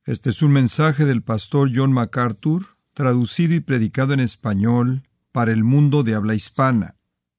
Este es un mensaje del pastor John MacArthur, traducido y predicado en español para el mundo de habla hispana.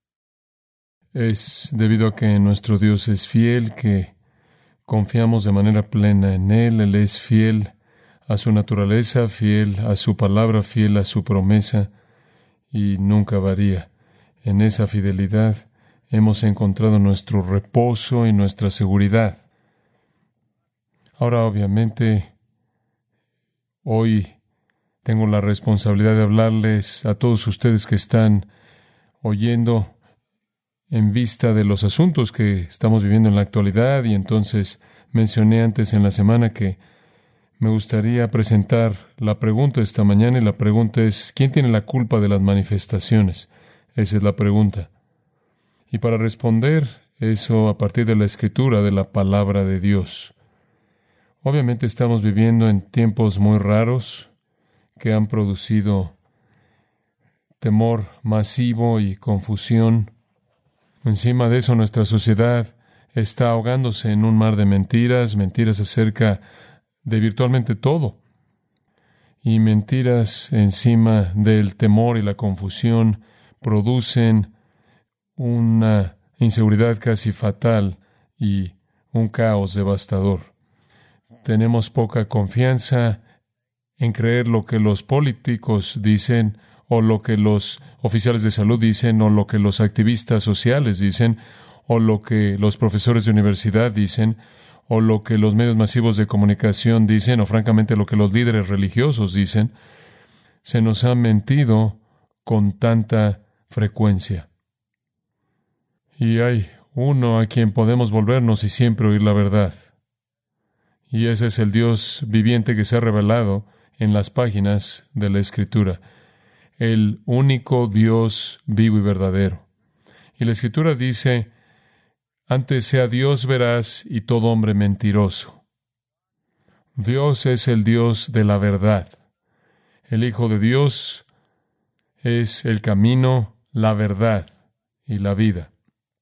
Es debido a que nuestro Dios es fiel, que confiamos de manera plena en Él. Él es fiel a su naturaleza, fiel a su palabra, fiel a su promesa, y nunca varía. En esa fidelidad hemos encontrado nuestro reposo y nuestra seguridad. Ahora, obviamente, hoy tengo la responsabilidad de hablarles a todos ustedes que están oyendo en vista de los asuntos que estamos viviendo en la actualidad, y entonces mencioné antes en la semana que me gustaría presentar la pregunta esta mañana, y la pregunta es: ¿quién tiene la culpa de las manifestaciones? Esa es la pregunta. Y para responder eso a partir de la Escritura, de la palabra de Dios. Obviamente estamos viviendo en tiempos muy raros que han producido temor masivo y confusión. Encima de eso, nuestra sociedad está ahogándose en un mar de mentiras, mentiras acerca de virtualmente todo. Y mentiras encima del temor y la confusión producen una inseguridad casi fatal y un caos devastador. Tenemos poca confianza en creer lo que los políticos dicen, o lo que los oficiales de salud dicen, o lo que los activistas sociales dicen, o lo que los profesores de universidad dicen, o lo que los medios masivos de comunicación dicen, o francamente lo que los líderes religiosos dicen. Se nos ha mentido con tanta frecuencia. Y hay uno a quien podemos volvernos y siempre oír la verdad. Y ese es el Dios viviente que se ha revelado en las páginas de la Escritura. El único Dios vivo y verdadero. Y la Escritura dice: antes sea Dios veraz y todo hombre mentiroso. Dios es el Dios de la verdad. El Hijo de Dios es el camino, la verdad y la vida.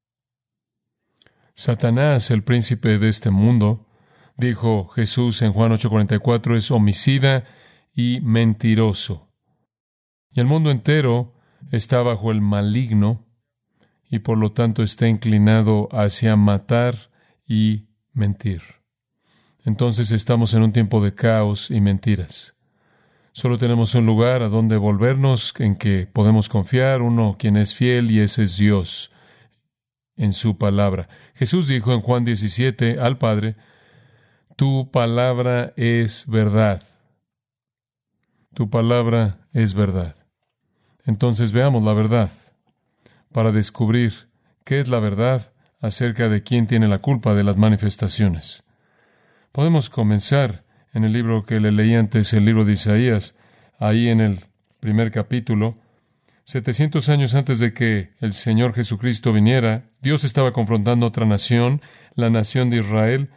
Satanás, el príncipe de este mundo, dijo Jesús en Juan 8:44, es homicida y mentiroso. Y el mundo entero está bajo el maligno y por lo tanto está inclinado hacia matar y mentir. Entonces estamos en un tiempo de caos y mentiras. Solo tenemos un lugar a donde volvernos, en que podemos confiar, uno quien es fiel, y ese es Dios en su palabra. Jesús dijo en Juan 17 al Padre: tu palabra es verdad. Tu palabra es verdad. Entonces veamos la verdad para descubrir qué es la verdad acerca de quién tiene la culpa de las manifestaciones. Podemos comenzar en el libro que le leí antes, el libro de Isaías, ahí en el primer capítulo. 700 años antes de que el Señor Jesucristo viniera, Dios estaba confrontando a otra nación, la nación de Israel,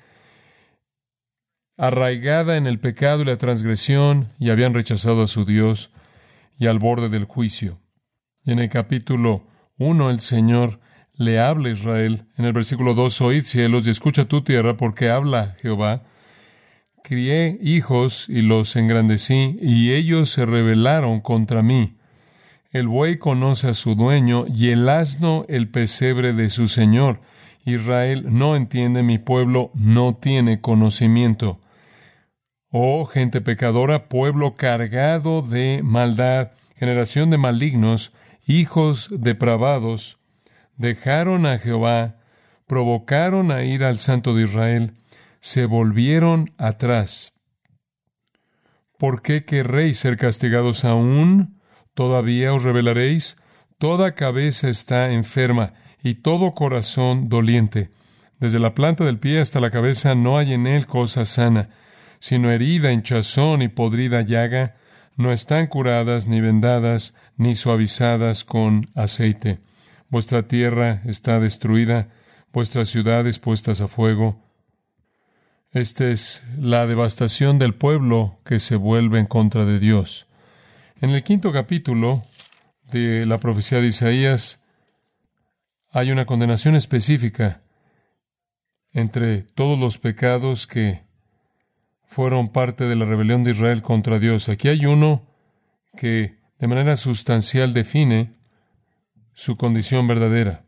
arraigada en el pecado y la transgresión, y habían rechazado a su Dios y al borde del juicio. Y en el capítulo 1 el Señor le habla a Israel. En el versículo 2, oíd cielos y escucha tu tierra, porque habla Jehová. Crié hijos y los engrandecí, y ellos se rebelaron contra mí. El buey conoce a su dueño, y el asno el pesebre de su señor. Israel no entiende, mi pueblo no tiene conocimiento. Oh gente pecadora, pueblo cargado de maldad, generación de malignos, hijos depravados, dejaron a Jehová, provocaron a ir al Santo de Israel, se volvieron atrás. ¿Por qué querréis ser castigados aún? ¿Todavía os rebelaréis? Toda cabeza está enferma y todo corazón doliente. Desde la planta del pie hasta la cabeza no hay en él cosa sana, sino herida, hinchazón y podrida llaga. No están curadas, ni vendadas, ni suavizadas con aceite. Vuestra tierra está destruida, vuestras ciudades puestas a fuego. Esta es la devastación del pueblo que se vuelve en contra de Dios. En el 5º capítulo de la profecía de Isaías hay una condenación específica entre todos los pecados que fueron parte de la rebelión de Israel contra Dios. Aquí hay uno que de manera sustancial define su condición verdadera.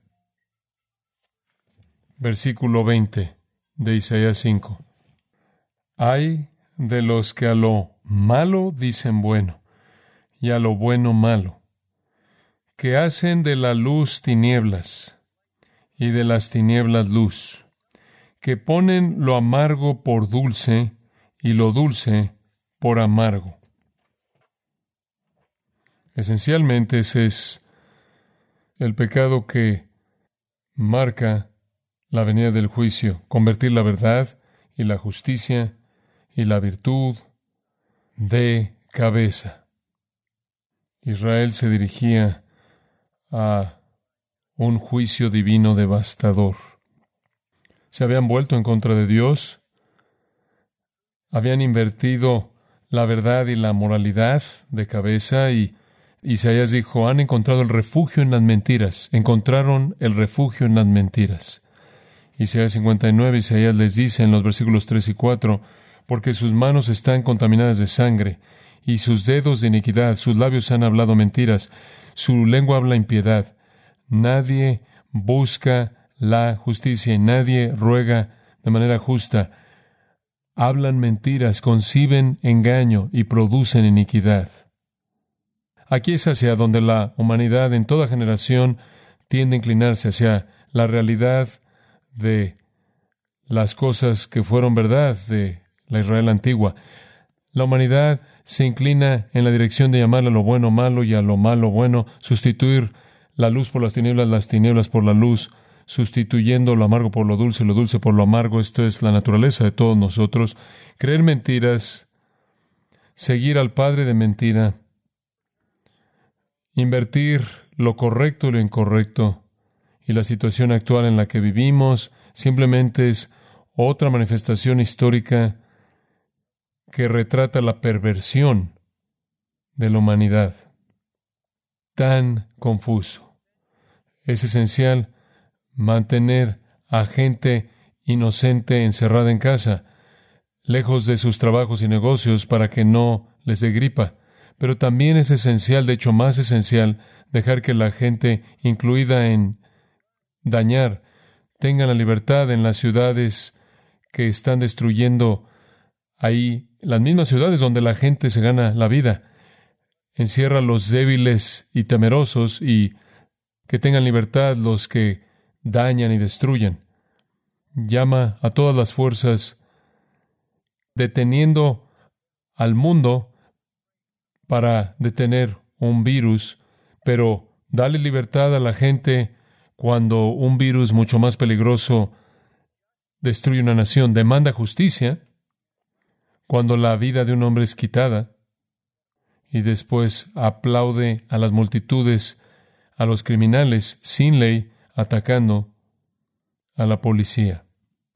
Versículo 20 de Isaías 5. Ay de los que a lo malo dicen bueno, y a lo bueno malo, que hacen de la luz tinieblas, y de las tinieblas luz, que ponen lo amargo por dulce, y lo dulce por amargo. Esencialmente ese es el pecado que marca la venida del juicio, convertir la verdad y la justicia y la virtud de cabeza. Israel se dirigía a un juicio divino devastador. Se habían vuelto en contra de Dios, habían invertido la verdad y la moralidad de cabeza, y Isaías dijo, han encontrado el refugio en las mentiras, encontraron el refugio en las mentiras. Isaías 59, Isaías les dice en los versículos 3 y 4, porque sus manos están contaminadas de sangre, y sus dedos de iniquidad, sus labios han hablado mentiras, su lengua habla impiedad. Nadie busca la justicia y nadie ruega de manera justa. Hablan mentiras, conciben engaño y producen iniquidad. Aquí es hacia donde la humanidad en toda generación tiende a inclinarse, hacia la realidad de las cosas que fueron verdad de la Israel antigua. La humanidad se inclina en la dirección de llamar a lo bueno malo y a lo malo bueno, sustituir la luz por las tinieblas por la luz, sustituyendo lo amargo por lo dulce por lo amargo. Esto es la naturaleza de todos nosotros. Creer mentiras, seguir al padre de mentira, invertir lo correcto y lo incorrecto, y la situación actual en la que vivimos simplemente es otra manifestación histórica que retrata la perversión de la humanidad. Tan confuso. Es esencial mantener a gente inocente encerrada en casa, lejos de sus trabajos y negocios para que no les dé gripa. Pero también es esencial, de hecho más esencial, dejar que la gente, incluida en dañar, tenga la libertad en las ciudades que están destruyendo ahí, las mismas ciudades donde la gente se gana la vida. Encierra a los débiles y temerosos, y que tengan libertad los que dañan y destruyen. Llama a todas las fuerzas, deteniendo al mundo para detener un virus, pero dale libertad a la gente cuando un virus mucho más peligroso destruye una nación. Demanda justicia cuando la vida de un hombre es quitada, y después aplaude a las multitudes, a los criminales sin ley, atacando a la policía.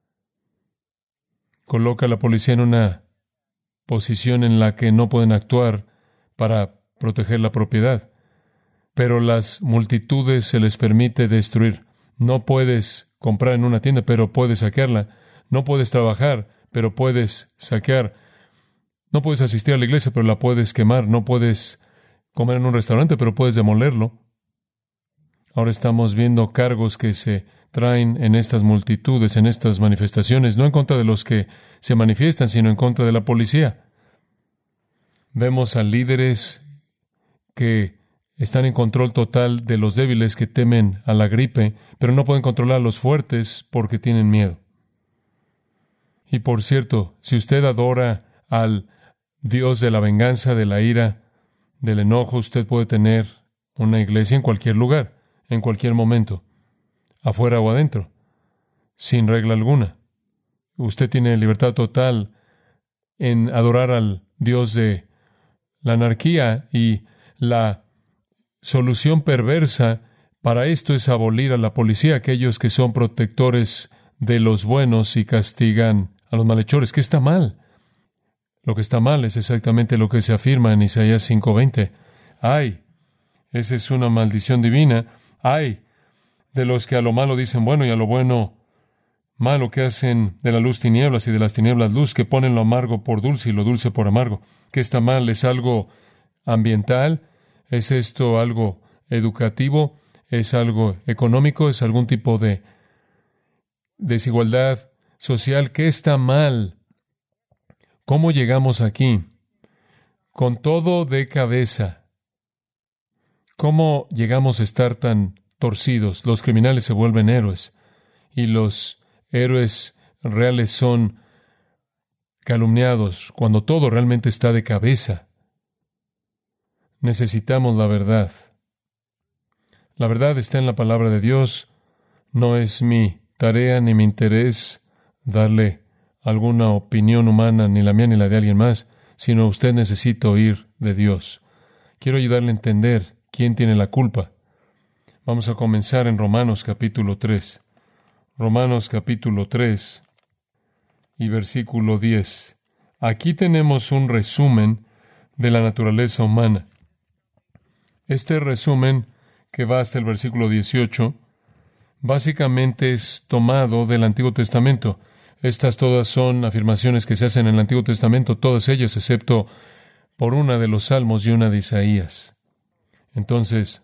Coloca a la policía en una posición en la que no pueden actuar para proteger la propiedad, pero las multitudes se les permite destruir. No puedes comprar en una tienda, pero puedes saquearla. No puedes trabajar, pero puedes saquear. No puedes asistir a la iglesia, pero la puedes quemar. No puedes comer en un restaurante, pero puedes demolerlo. Ahora estamos viendo cargos que se traen en estas multitudes, en estas manifestaciones, no en contra de los que se manifiestan, sino en contra de la policía. Vemos a líderes que están en control total de los débiles que temen a la gripe, pero no pueden controlar a los fuertes porque tienen miedo. Y por cierto, si usted adora al Dios de la venganza, de la ira, del enojo, usted puede tener una iglesia en cualquier lugar, en cualquier momento, afuera o adentro, sin regla alguna. Usted tiene libertad total en adorar al Dios de la anarquía, y la solución perversa para esto es abolir a la policía, aquellos que son protectores de los buenos y castigan a los malhechores. ¿Qué está mal? Lo que está mal es exactamente lo que se afirma en Isaías 5:20. ¡Ay! Esa es una maldición divina. ¡Ay! De los que a lo malo dicen bueno y a lo bueno malo, que hacen de la luz tinieblas y de las tinieblas luz, que ponen lo amargo por dulce y lo dulce por amargo. ¿Qué está mal? ¿Es algo ambiental? ¿Es esto algo educativo? ¿Es algo económico? ¿Es algún tipo de desigualdad social? ¿Qué está mal? ¿Cómo llegamos aquí? Con todo de cabeza. ¿Cómo llegamos a estar tan torcidos? Los criminales se vuelven héroes y los héroes reales son calumniados cuando todo realmente está de cabeza. Necesitamos la verdad. La verdad está en la palabra de Dios. No es mi tarea ni mi interés darle alguna opinión humana, ni la mía ni la de alguien más, sino usted necesita oír de Dios. Quiero ayudarle a entender quién tiene la culpa. Vamos a comenzar en Romanos capítulo 3. Romanos capítulo 3 y versículo 10. Aquí tenemos un resumen de la naturaleza humana. Este resumen, que va hasta el versículo 18, básicamente es tomado del Antiguo Testamento. Estas todas son afirmaciones que se hacen en el Antiguo Testamento, todas ellas excepto por una de los Salmos y una de Isaías. Entonces,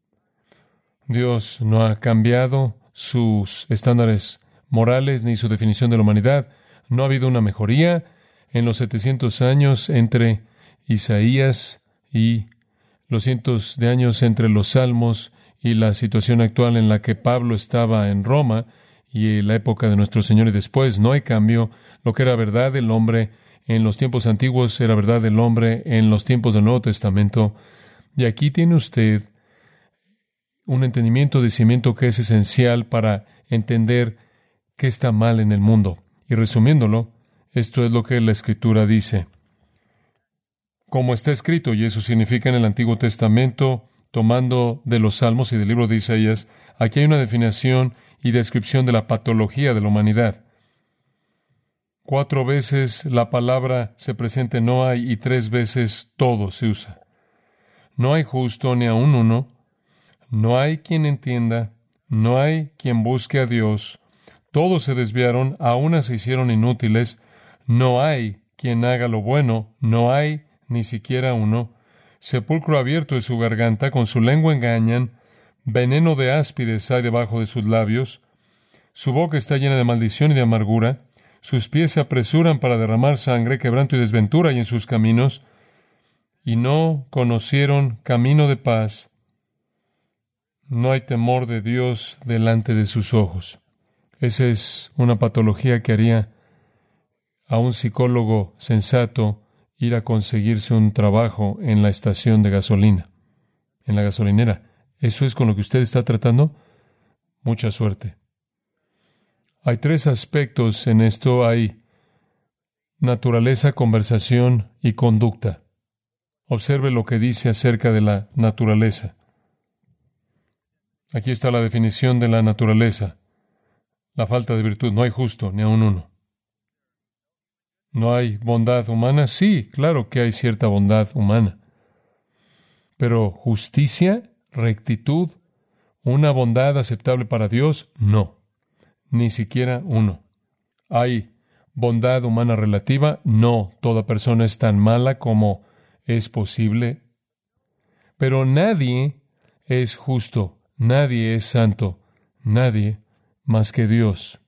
Dios no ha cambiado sus estándares morales ni su definición de la humanidad. No ha habido una mejoría en los 700 años entre Isaías y los cientos de años entre los Salmos y la situación actual en la que Pablo estaba en Roma y la época de nuestro Señor y después. No hay cambio. Lo que era verdad del hombre en los tiempos antiguos era verdad del hombre en los tiempos del Nuevo Testamento. Y aquí tiene usted un entendimiento de cimiento que es esencial para entender qué está mal en el mundo. Y resumiéndolo, esto es lo que la Escritura dice. Como está escrito, y eso significa en el Antiguo Testamento, tomando de los Salmos y del libro de Isaías, aquí hay una definición y descripción de la patología de la humanidad. 4 veces la palabra se presenta en no hay y 3 veces todo se usa. No hay justo ni aun uno. No hay quien entienda. No hay quien busque a Dios. Todos se desviaron, a una se hicieron inútiles. No hay quien haga lo bueno. No hay ni siquiera uno. Sepulcro abierto es su garganta, con su lengua engañan. Veneno de áspides hay debajo de sus labios. Su boca está llena de maldición y de amargura. Sus pies se apresuran para derramar sangre, quebranto y desventura hay en sus caminos. Y no conocieron camino de paz. No hay temor de Dios delante de sus ojos. Esa es una patología que haría a un psicólogo sensato ir a conseguirse un trabajo en la estación de gasolina, en la gasolinera. ¿Eso es con lo que usted está tratando? Mucha suerte. Hay 3 aspectos en esto. Hay naturaleza, conversación y conducta. Observe lo que dice acerca de la naturaleza. Aquí está la definición de la naturaleza. La falta de virtud. No hay justo, ni aun uno. ¿No hay bondad humana? Sí, claro que hay cierta bondad humana. Pero justicia, rectitud, una bondad aceptable para Dios, no. Ni siquiera uno. ¿Hay bondad humana relativa? No. Toda persona es tan mala como es posible. Pero nadie es justo. Nadie es santo. Nadie más que Dios.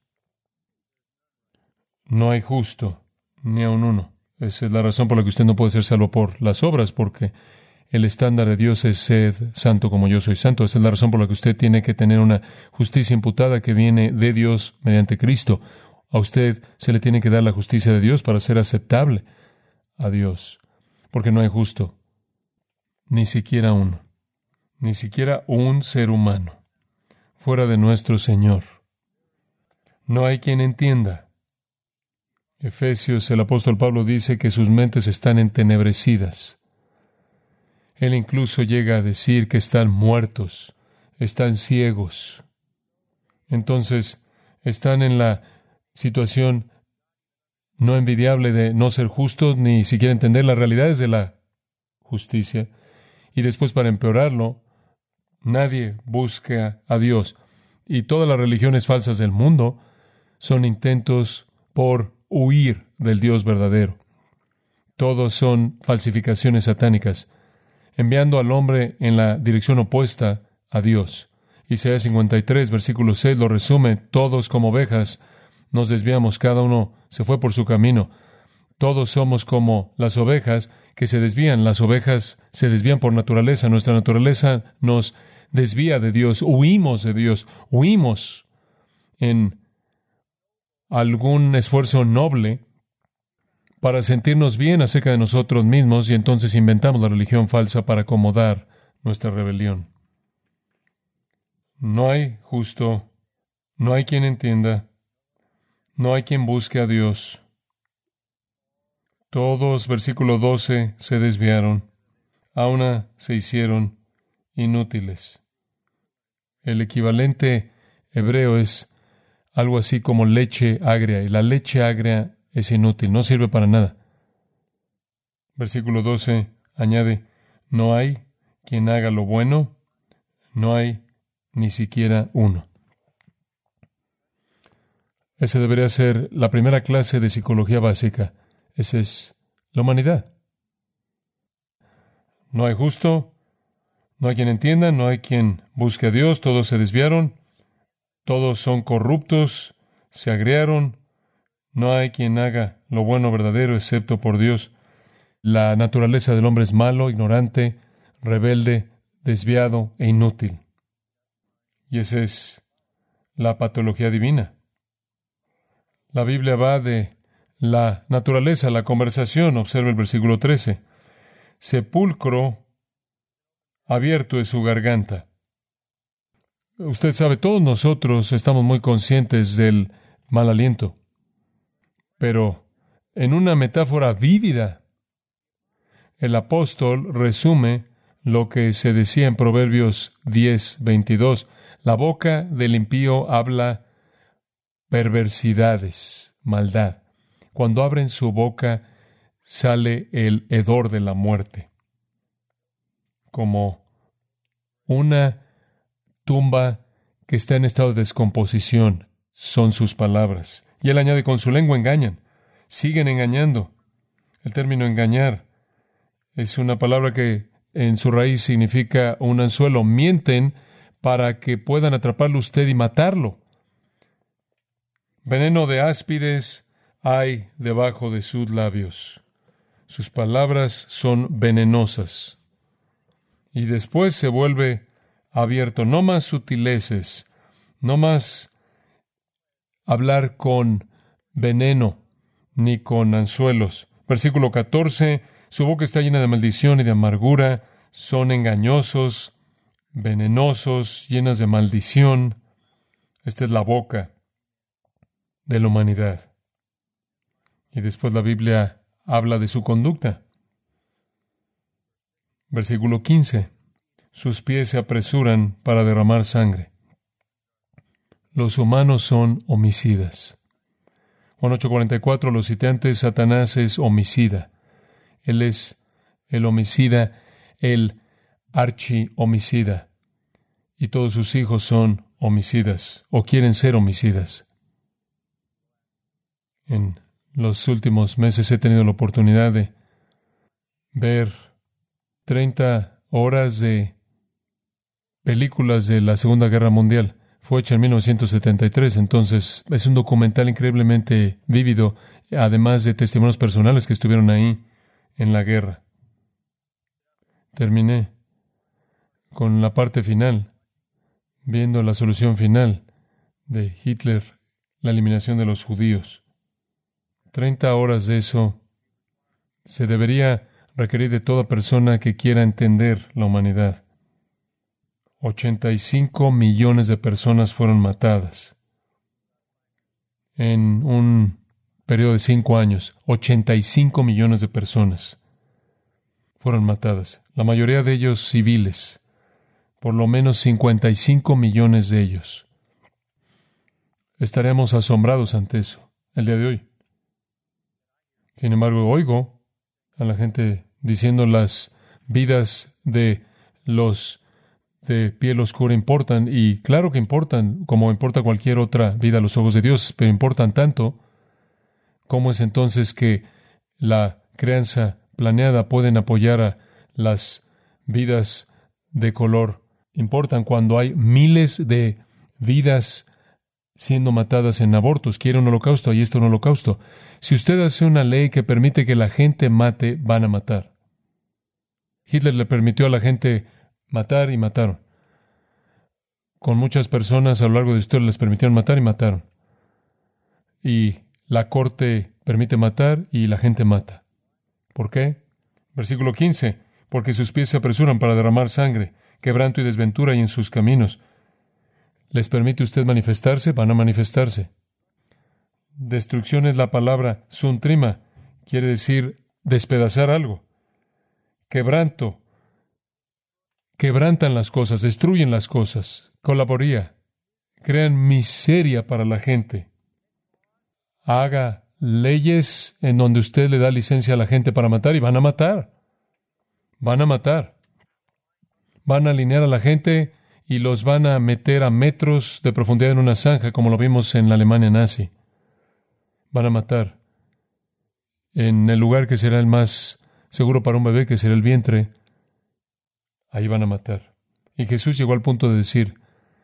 No hay justo. Ni aun uno. Esa es la razón por la que usted no puede ser salvo por las obras, porque el estándar de Dios es sed santo como yo soy santo. Esa es la razón por la que usted tiene que tener una justicia imputada que viene de Dios mediante Cristo. A usted se le tiene que dar la justicia de Dios para ser aceptable a Dios, porque no hay justo, ni siquiera uno, ni siquiera un ser humano, fuera de nuestro Señor. No hay quien entienda. Efesios, el apóstol Pablo dice que sus mentes están entenebrecidas. Él incluso llega a decir que están muertos, están ciegos. Entonces, están en la situación no envidiable de no ser justos, ni siquiera entender las realidades de la justicia. Y después, para empeorarlo, nadie busca a Dios. Y todas las religiones falsas del mundo son intentos por huir del Dios verdadero. Todos son falsificaciones satánicas, enviando al hombre en la dirección opuesta a Dios. Isaías 53, versículo 6 lo resume: todos como ovejas nos desviamos, cada uno se fue por su camino. Todos somos como las ovejas que se desvían. Las ovejas se desvían por naturaleza. Nuestra naturaleza nos desvía de Dios. Huimos de Dios. Huimos en algún esfuerzo noble para sentirnos bien acerca de nosotros mismos, y entonces inventamos la religión falsa para acomodar nuestra rebelión. No hay justo, no hay quien entienda, no hay quien busque a Dios. Todos, versículo 12, se desviaron, a una se hicieron inútiles. El equivalente hebreo es algo así como leche agria, y la leche agria es inútil, no sirve para nada. Versículo 12 añade: no hay quien haga lo bueno, no hay ni siquiera uno. Esa debería ser la primera clase de psicología básica. Esa es la humanidad. No hay justo, no hay quien entienda, no hay quien busque a Dios, todos se desviaron, todos son corruptos, se agriaron, no hay quien haga lo bueno verdadero excepto por Dios. La naturaleza del hombre es malo, ignorante, rebelde, desviado e inútil. Y esa es la patología divina. La Biblia va de la naturaleza a la conversación. Observe el versículo 13. Sepulcro abierto es su garganta. Usted sabe, todos nosotros estamos muy conscientes del mal aliento. Pero en una metáfora vívida, el apóstol resume lo que se decía en Proverbios 10:22. La boca del impío habla perversidades, maldad. Cuando abren su boca, sale el hedor de la muerte. Como una tumba que está en estado de descomposición, son sus palabras. Y él añade: con su lengua engañan. Siguen engañando. El término engañar es una palabra que en su raíz significa un anzuelo. Mienten para que puedan atraparlo usted y matarlo. Veneno de áspides hay debajo de sus labios. Sus palabras son venenosas. Y después se vuelve abierto. No más sutileces, no más hablar con veneno ni con anzuelos. Versículo 14, su boca está llena de maldición y de amargura, son engañosos, venenosos, llenas de maldición. Esta es la boca de la humanidad. Y después la Biblia habla de su conducta. Versículo 15. Sus pies se apresuran para derramar sangre. Los humanos son homicidas. Juan 8:44, los sitiantes: Satanás es homicida. Él es el homicida, el archihomicida. Y todos sus hijos son homicidas, o quieren ser homicidas. En los últimos meses he tenido la oportunidad de ver 30 horas de películas de la Segunda Guerra Mundial. Fue hecha en 1973, entonces es un documental increíblemente vívido, además de testimonios personales que estuvieron ahí en la guerra. Terminé con la parte final, viendo la solución final de Hitler, la eliminación de los judíos. 30 horas de eso se debería requerir de toda persona que quiera entender la humanidad. 85 millones de personas fueron matadas en un periodo de 5 años. 85 millones de personas fueron matadas, la mayoría de ellos civiles, por lo menos 55 millones de ellos. Estaremos asombrados ante eso el día de hoy. Sin embargo, oigo a la gente diciendo las vidas de los de piel oscura importan, y claro que importan, como importa cualquier otra vida a los ojos de Dios, pero importan tanto. ¿Cómo es entonces que la crianza planeada pueden apoyar a las vidas de color? Importan cuando hay miles de vidas siendo matadas en abortos. Quiere un holocausto, ahí está un holocausto. Si usted hace una ley que permite que la gente mate, van a matar. Hitler le permitió a la gente matar y mataron. Con muchas personas a lo largo de la historia les permitieron matar y mataron. Y la corte permite matar y la gente mata. ¿Por qué? Versículo 15. Porque sus pies se apresuran para derramar sangre, quebranto y desventura hay en sus caminos. ¿Les permite usted manifestarse? Van a manifestarse. Destrucción es la palabra suntrima. Quiere decir despedazar algo. Quebranto. Quebrantan las cosas, destruyen las cosas. Colaboría. Crean miseria para la gente. Haga leyes en donde usted le da licencia a la gente para matar y van a matar. Van a matar. Van a alinear a la gente y los van a meter a metros de profundidad en una zanja, como lo vimos en la Alemania nazi. Van a matar. En el lugar que será el más seguro para un bebé, que será el vientre, ahí van a matar. Y Jesús llegó al punto de decir,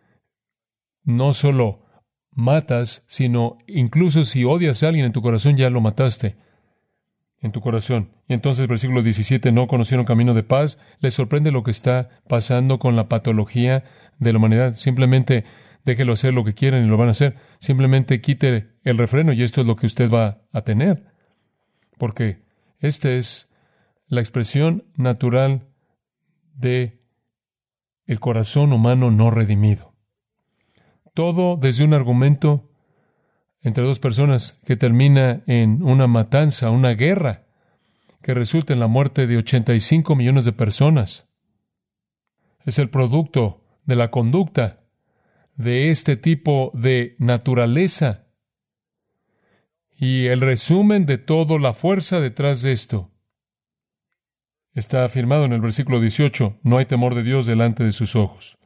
no solo matas, sino incluso si odias a alguien en tu corazón, ya lo mataste en tu corazón. Y entonces, versículo 17, no conocieron camino de paz. Les sorprende lo que está pasando con la patología de la humanidad. Simplemente déjelo hacer lo que quieran y lo van a hacer. Simplemente quite el refreno y esto es lo que usted va a tener. Porque esta es la expresión natural de el corazón humano no redimido. Todo desde un argumento entre dos personas que termina en una matanza, una guerra, que resulta en la muerte de 85 millones de personas. Es el producto de la conducta de este tipo de naturaleza. Y el resumen de toda la fuerza detrás de esto está afirmado en el versículo 18, no hay temor de Dios delante de sus ojos.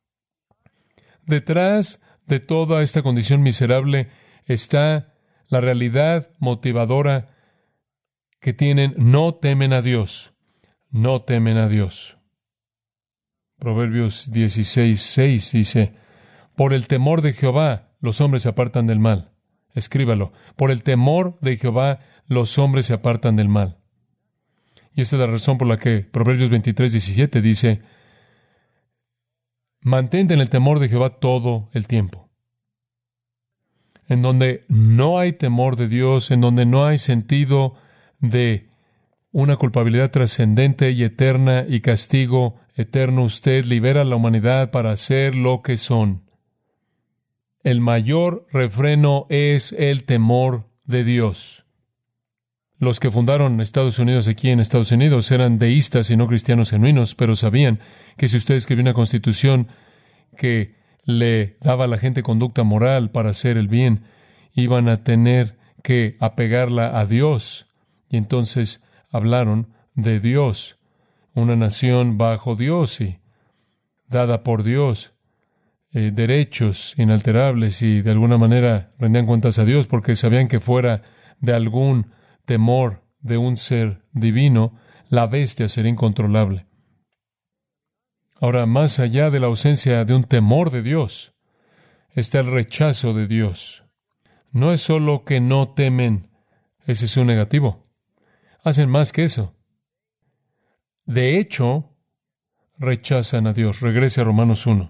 Detrás de toda esta condición miserable está la realidad motivadora que tienen, no temen a Dios, no temen a Dios. Proverbios 16:6 dice, por el temor de Jehová los hombres se apartan del mal. Escríbalo, por el temor de Jehová los hombres se apartan del mal. Y esta es la razón por la que Proverbios 23:17 dice, mantente en el temor de Jehová todo el tiempo. En donde no hay temor de Dios, en donde no hay sentido de una culpabilidad trascendente y eterna y castigo eterno, usted libera a la humanidad para hacer lo que son. El mayor refreno es el temor de Dios. Los que fundaron Estados Unidos aquí en Estados Unidos eran deístas y no cristianos genuinos, pero sabían que si usted escribía una constitución que le daba a la gente conducta moral para hacer el bien, iban a tener que apegarla a Dios. Y entonces hablaron de Dios, una nación bajo Dios y dada por Dios, derechos inalterables, y de alguna manera rendían cuentas a Dios porque sabían que fuera de algún temor de un ser divino, la bestia sería incontrolable. Ahora, más allá de la ausencia de un temor de Dios, está el rechazo de Dios. No es solo que no temen, ese es un negativo. Hacen más que eso. De hecho, rechazan a Dios. Regrese a Romanos 1.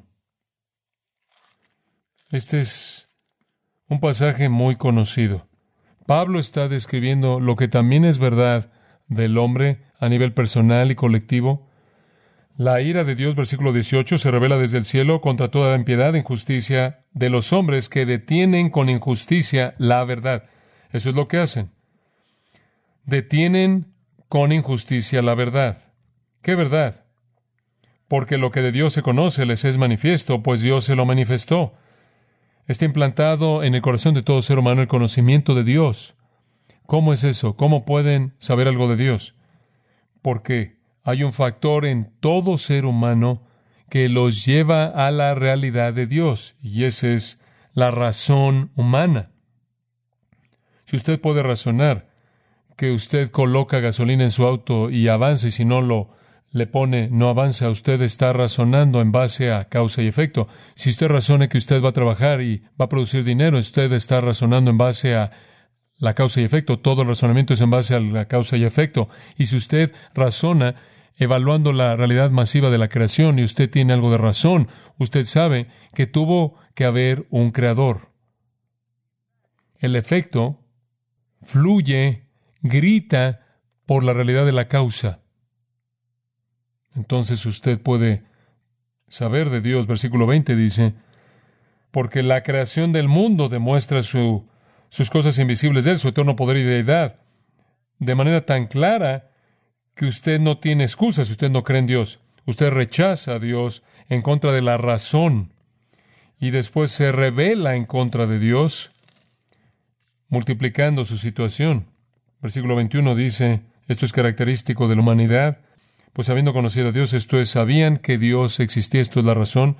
Este es un pasaje muy conocido. Pablo está describiendo lo que también es verdad del hombre a nivel personal y colectivo. La ira de Dios, versículo 18, se revela desde el cielo contra toda impiedad e injusticia de los hombres que detienen con injusticia la verdad. Eso es lo que hacen. Detienen con injusticia la verdad. ¿Qué verdad? Porque lo que de Dios se conoce les es manifiesto, pues Dios se lo manifestó. Está implantado en el corazón de todo ser humano el conocimiento de Dios. ¿Cómo es eso? ¿Cómo pueden saber algo de Dios? Porque hay un factor en todo ser humano que los lleva a la realidad de Dios, y esa es la razón humana. Si usted puede razonar que usted coloca gasolina en su auto y avanza, y si no le pone, no avanza, usted está razonando en base a causa y efecto. Si usted razona que usted va a trabajar y va a producir dinero, usted está razonando en base a la causa y efecto. Todo el razonamiento es en base a la causa y efecto. Y si usted razona evaluando la realidad masiva de la creación y usted tiene algo de razón, usted sabe que tuvo que haber un creador. El efecto fluye, grita por la realidad de la causa. Entonces usted puede saber de Dios. Versículo 20 dice, porque la creación del mundo demuestra sus cosas invisibles de Él, su eterno poder y deidad, de manera tan clara que usted no tiene excusas si usted no cree en Dios. Usted rechaza a Dios en contra de la razón y después se rebela en contra de Dios, multiplicando su situación. Versículo 21 dice, esto es característico de la humanidad, pues habiendo conocido a Dios, esto es, sabían que Dios existía, esto es la razón.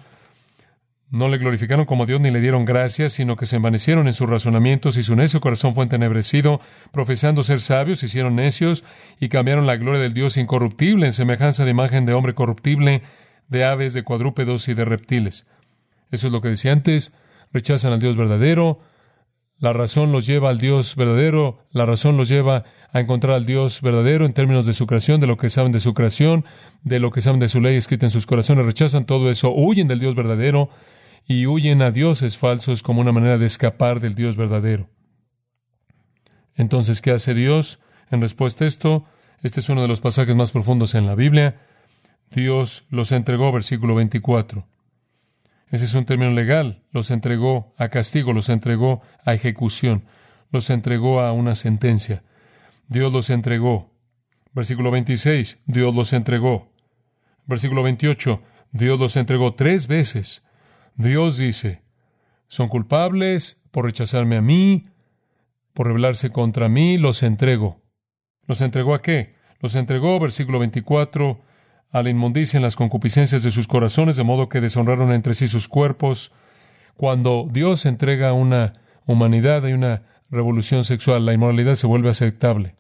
No le glorificaron como Dios ni le dieron gracias, sino que se envanecieron en sus razonamientos y su necio corazón fue entenebrecido. Profesando ser sabios, se hicieron necios y cambiaron la gloria del Dios incorruptible en semejanza de imagen de hombre corruptible, de aves, de cuadrúpedos y de reptiles. Eso es lo que decía antes. Rechazan al Dios verdadero. La razón los lleva al Dios verdadero. La razón los lleva a encontrar al Dios verdadero en términos de su creación, de lo que saben de su creación, de lo que saben de su ley escrita en sus corazones. Rechazan todo eso, huyen del Dios verdadero y huyen a dioses falsos como una manera de escapar del Dios verdadero. Entonces, ¿qué hace Dios en respuesta a esto? Este es uno de los pasajes más profundos en la Biblia. Dios los entregó, versículo 24. Ese es un término legal. Los entregó a castigo, los entregó a ejecución, los entregó a una sentencia. Dios los entregó. Versículo 26, Dios los entregó. Versículo 28, Dios los entregó 3 veces. Dios dice, son culpables por rechazarme a mí, por rebelarse contra mí, los entrego. ¿Los entregó a qué? Los entregó, versículo 24, a la inmundicia en las concupiscencias de sus corazones, de modo que deshonraron entre sí sus cuerpos. Cuando Dios entrega a una humanidad y una revolución sexual, la inmoralidad se vuelve aceptable.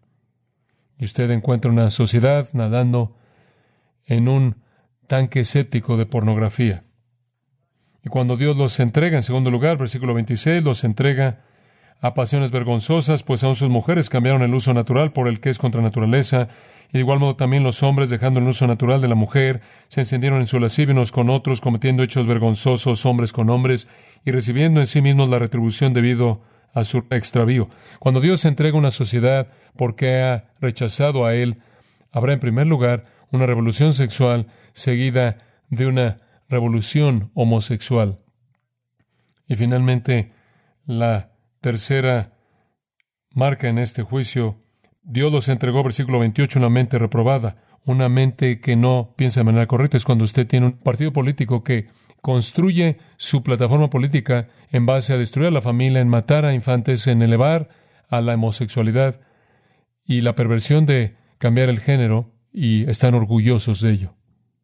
Y usted encuentra una sociedad nadando en un tanque séptico de pornografía. Y cuando Dios los entrega, en segundo lugar, versículo 26, los entrega a pasiones vergonzosas, pues aún sus mujeres cambiaron el uso natural por el que es contra naturaleza, y de igual modo también los hombres, dejando el uso natural de la mujer, se encendieron en su lascivia unos con otros, cometiendo hechos vergonzosos hombres con hombres, y recibiendo en sí mismos la retribución debido a su extravío. Cuando Dios entrega una sociedad porque ha rechazado a Él, habrá en primer lugar una revolución sexual seguida de una revolución homosexual. Y finalmente, la tercera marca en este juicio, Dios los entregó, versículo 28, una mente reprobada, una mente que no piensa de manera correcta. Es cuando usted tiene un partido político que construye su plataforma política en base a destruir a la familia, en matar a infantes, en elevar a la homosexualidad y la perversión de cambiar el género, y están orgullosos de ello.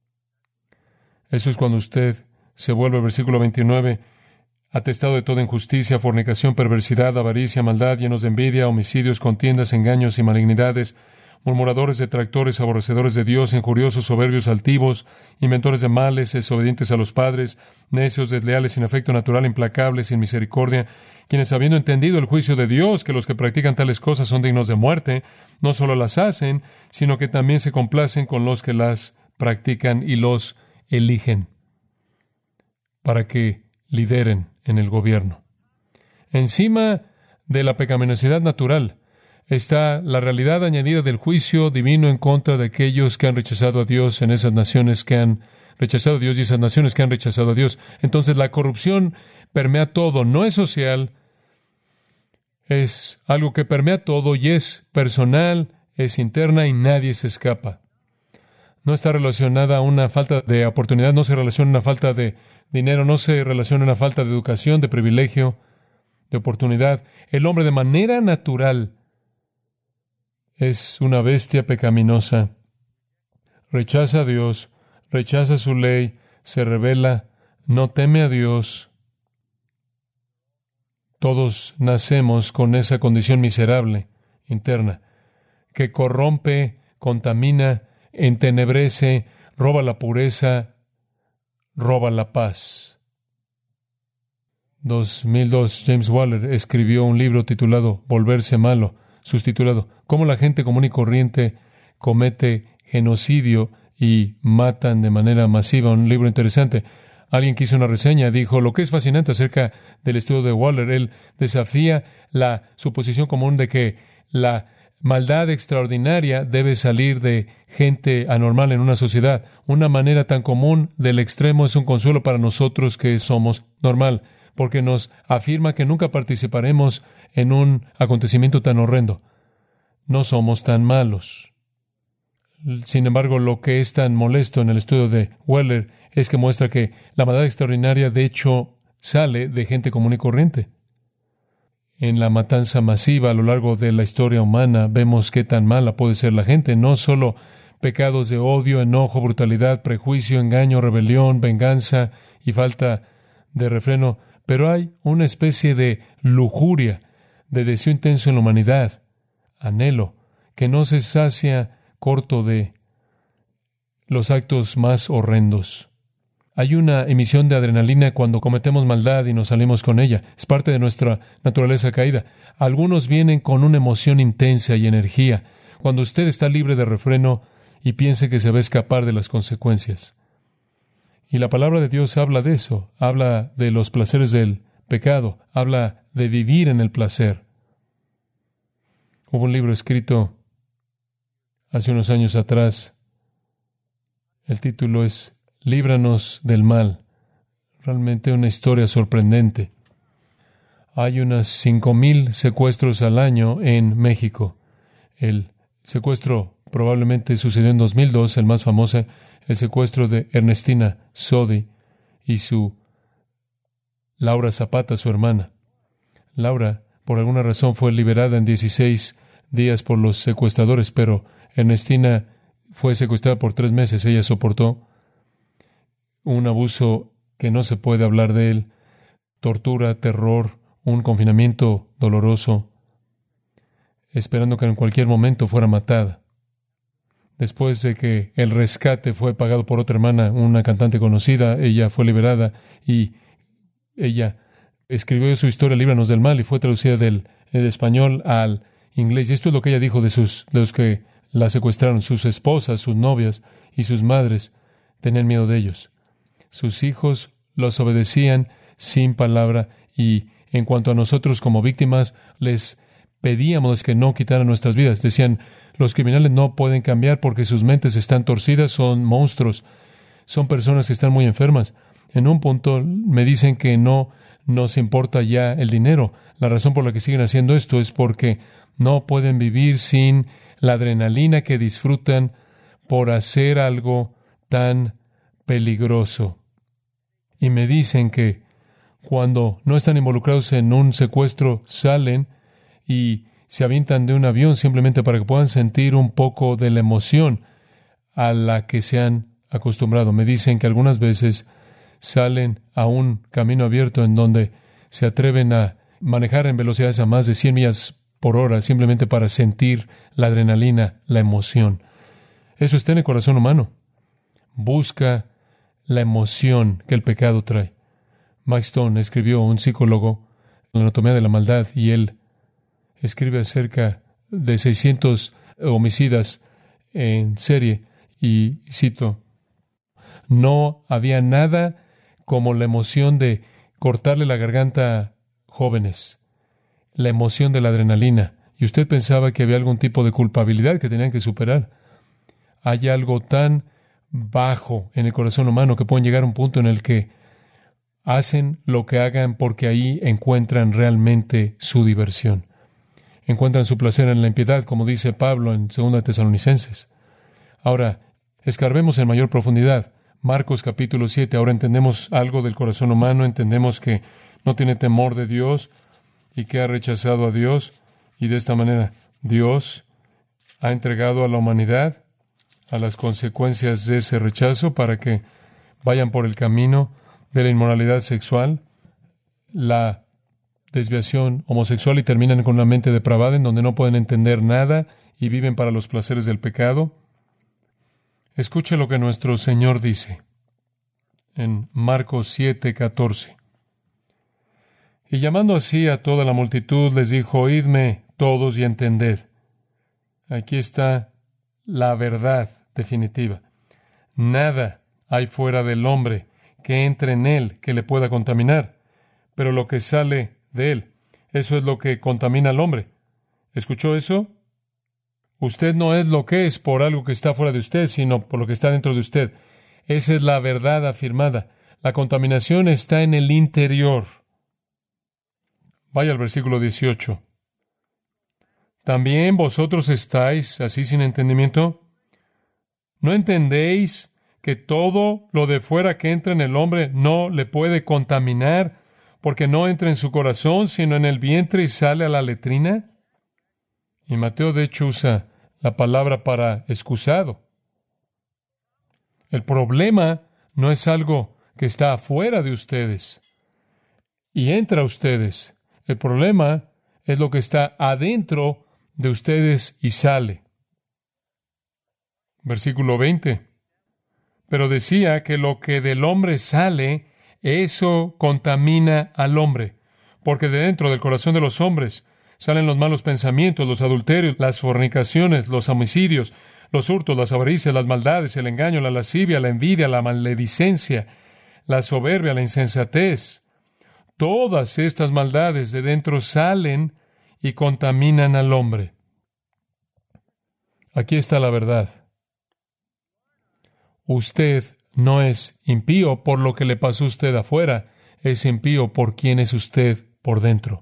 Eso es cuando usted se vuelve, versículo 29, atestado de toda injusticia, fornicación, perversidad, avaricia, maldad, llenos de envidia, homicidios, contiendas, engaños y malignidades, murmuradores, detractores, aborrecedores de Dios, injuriosos, soberbios, altivos, inventores de males, desobedientes a los padres, necios, desleales, sin afecto natural, implacables, sin misericordia, quienes habiendo entendido el juicio de Dios, que los que practican tales cosas son dignos de muerte, no solo las hacen, sino que también se complacen con los que las practican y los eligen para que lideren en el gobierno. Encima de la pecaminosidad natural está la realidad añadida del juicio divino en contra de aquellos que han rechazado a Dios en esas naciones que han rechazado a Dios y esas naciones que han rechazado a Dios. Entonces la corrupción permea todo, no es social, es algo que permea todo y es personal, es interna y nadie se escapa. No está relacionada a una falta de oportunidad, no se relaciona a una falta de dinero, no se relaciona a una falta de educación, de privilegio, de oportunidad. El hombre de manera natural es una bestia pecaminosa. Rechaza a Dios, rechaza su ley, se rebela, no teme a Dios. Todos nacemos con esa condición miserable interna que corrompe, contamina, entenebrece, roba la pureza, roba la paz. 2002, James Waller escribió un libro titulado Volverse malo, subtitulado Cómo la gente común y corriente comete genocidio y matan de manera masiva. Un libro interesante. Alguien que hizo una reseña dijo, lo que es fascinante acerca del estudio de Waller, él desafía la suposición común de que la maldad extraordinaria debe salir de gente anormal en una sociedad. Una manera tan común del extremo es un consuelo para nosotros que somos normal, porque nos afirma que nunca participaremos en un acontecimiento tan horrendo. No somos tan malos. Sin embargo, lo que es tan molesto en el estudio de Weller es que muestra que la maldad extraordinaria, de hecho, sale de gente común y corriente. En la matanza masiva a lo largo de la historia humana, vemos qué tan mala puede ser la gente. No solo pecados de odio, enojo, brutalidad, prejuicio, engaño, rebelión, venganza y falta de refreno, pero hay una especie de lujuria, de deseo intenso en la humanidad, anhelo, que no se sacia corto de los actos más horrendos. Hay una emisión de adrenalina cuando cometemos maldad y nos salimos con ella. Es parte de nuestra naturaleza caída. Algunos vienen con una emoción intensa y energía. Cuando usted está libre de refreno y piense que se va a escapar de las consecuencias. Y la palabra de Dios habla de eso. Habla de los placeres del pecado. Habla de vivir en el placer. Hubo un libro escrito hace unos años atrás. El título es Líbranos del mal. Realmente una historia sorprendente. Hay unos 5,000 secuestros al año en México. El secuestro probablemente sucedió en 2002, el más famoso, el secuestro de Ernestina Sodi y su Laura Zapata, su hermana. Laura, por alguna razón, fue liberada en 16 días por los secuestradores, pero Ernestina fue secuestrada por 3 meses. Ella soportó un abuso que no se puede hablar de él, tortura, terror, un confinamiento doloroso, esperando que en cualquier momento fuera matada. Después de que el rescate fue pagado por otra hermana, una cantante conocida, ella fue liberada y ella escribió su historia Líbranos del mal y fue traducida del español al inglés. Y esto es lo que ella dijo de los que la secuestraron. Sus esposas, sus novias y sus madres tenían miedo de ellos. Sus hijos los obedecían sin palabra y en cuanto a nosotros como víctimas, les pedíamos que no quitaran nuestras vidas. Decían, los criminales no pueden cambiar porque sus mentes están torcidas, son monstruos, son personas que están muy enfermas. En un punto me dicen que no nos importa ya el dinero. La razón por la que siguen haciendo esto es porque no pueden vivir sin la adrenalina que disfrutan por hacer algo tan peligroso. Y me dicen que cuando no están involucrados en un secuestro, salen y se avientan de un avión simplemente para que puedan sentir un poco de la emoción a la que se han acostumbrado. Me dicen que algunas veces salen a un camino abierto en donde se atreven a manejar en velocidades a más de 100 millas por hora simplemente para sentir la adrenalina, la emoción. Eso está en el corazón humano. Busca la emoción que el pecado trae. Mike Stone escribió, un psicólogo, La anatomía de la maldad, y él escribe acerca de 600 homicidas en serie, y cito, no había nada como la emoción de cortarle la garganta a jóvenes, la emoción de la adrenalina, y usted pensaba que había algún tipo de culpabilidad que tenían que superar. Hay algo tan bajo en el corazón humano que pueden llegar a un punto en el que hacen lo que hagan porque ahí encuentran realmente su diversión. Encuentran su placer en la impiedad, como dice Pablo en 2 Tesalonicenses. Ahora, escarbemos en mayor profundidad. Marcos capítulo 7, ahora entendemos algo del corazón humano, entendemos que no tiene temor de Dios y que ha rechazado a Dios, y de esta manera Dios ha entregado a la humanidad a las consecuencias de ese rechazo para que vayan por el camino de la inmoralidad sexual, la desviación homosexual y terminan con una mente depravada en donde no pueden entender nada y viven para los placeres del pecado. Escuche lo que nuestro Señor dice en Marcos 7:14. Y llamando así a toda la multitud, les dijo: Oídme todos y entended. Aquí está la verdad definitiva. Nada hay fuera del hombre que entre en él que le pueda contaminar, pero lo que sale de él, eso es lo que contamina al hombre. ¿Escuchó eso? Usted no es lo que es por algo que está fuera de usted, sino por lo que está dentro de usted. Esa es la verdad afirmada. La contaminación está en el interior. Vaya al versículo 18. ¿También vosotros estáis así sin entendimiento? ¿No entendéis que todo lo de fuera que entra en el hombre no le puede contaminar, porque no entra en su corazón, sino en el vientre y sale a la letrina? Y Mateo, de hecho, usa la palabra para excusado. El problema no es algo que está afuera de ustedes y entra a ustedes. El problema es lo que está adentro de ustedes y sale. Versículo 20. Pero decía que lo que del hombre sale, eso contamina al hombre, porque de dentro del corazón de los hombres salen los malos pensamientos, los adulterios, las fornicaciones, los homicidios, los hurtos, las avaricias, las maldades, el engaño, la lascivia, la envidia, la maledicencia, la soberbia, la insensatez. Todas estas maldades de dentro salen y contaminan al hombre. Aquí está la verdad. Usted no es impío por lo que le pasó a usted afuera, es impío por quién es usted por dentro.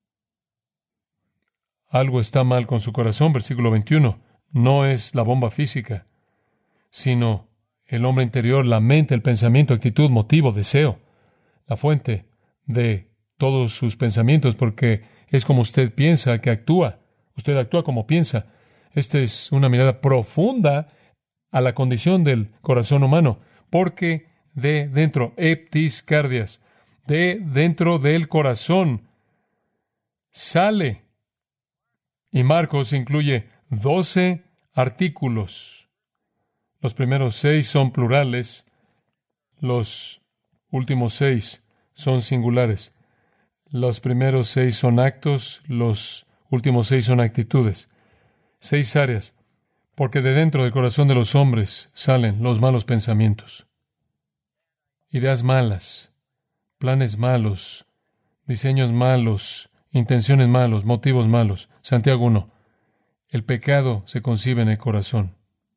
Algo está mal con su corazón, versículo 21. No es la bomba física, sino el hombre interior, la mente, el pensamiento, actitud, motivo, deseo, la fuente de todos sus pensamientos, porque es como usted piensa que actúa. Usted actúa como piensa. Esta es una mirada profunda a la condición del corazón humano, porque de dentro, eptis cardias, de dentro del corazón sale. Y Marcos incluye 12 artículos. Los primeros 6 son plurales, los últimos 6 son singulares. Los primeros 6 son actos, los últimos 6 son actitudes. 6 áreas, porque de dentro del corazón de los hombres salen los malos pensamientos, ideas malas, planes malos, diseños malos, intenciones malos, motivos malos. Santiago 1. El pecado se concibe en el corazón.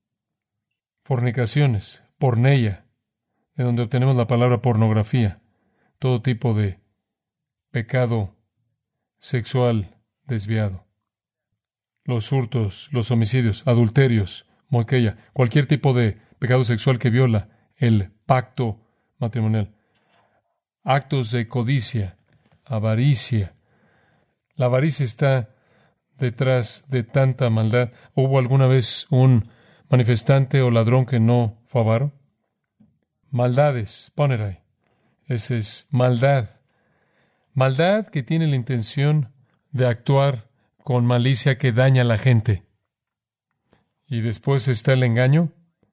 Fornicaciones, porneia, de donde obtenemos la palabra pornografía, todo tipo de pecado sexual desviado. Los hurtos, los homicidios, adulterios, moqueya, cualquier tipo de pecado sexual que viola el pacto matrimonial. Actos de codicia, avaricia. La avaricia está detrás de tanta maldad. ¿Hubo alguna vez un manifestante o ladrón que no fue avaro? Maldades, ponerai. Esa es maldad. Maldad que tiene la intención de actuar con malicia que daña a la gente. Y después está el engaño,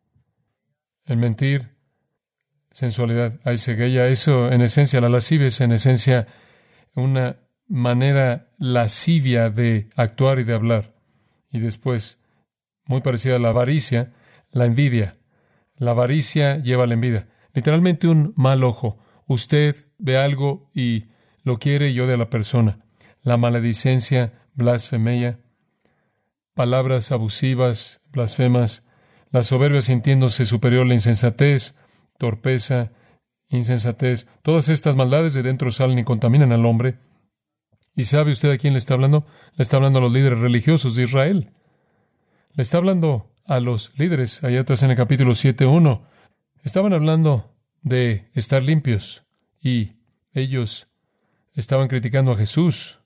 el mentir, sensualidad, aisegeia. Eso en esencia, la lascivia es en esencia una manera lascivia de actuar y de hablar. Y después, muy parecida a la avaricia, la envidia. La avaricia lleva a la envidia. Literalmente un mal ojo. Usted ve algo y lo quiere y odia a la persona. La maledicencia, blasfemia, palabras abusivas, blasfemas, la soberbia sintiéndose superior, la insensatez, torpeza, insensatez. Todas estas maldades de dentro salen y contaminan al hombre. ¿Y sabe usted a quién le está hablando? Le está hablando a los líderes religiosos de Israel. Le está hablando a los líderes, allá atrás en el capítulo 7:1. Estaban hablando de estar limpios y ellos estaban criticando a Jesús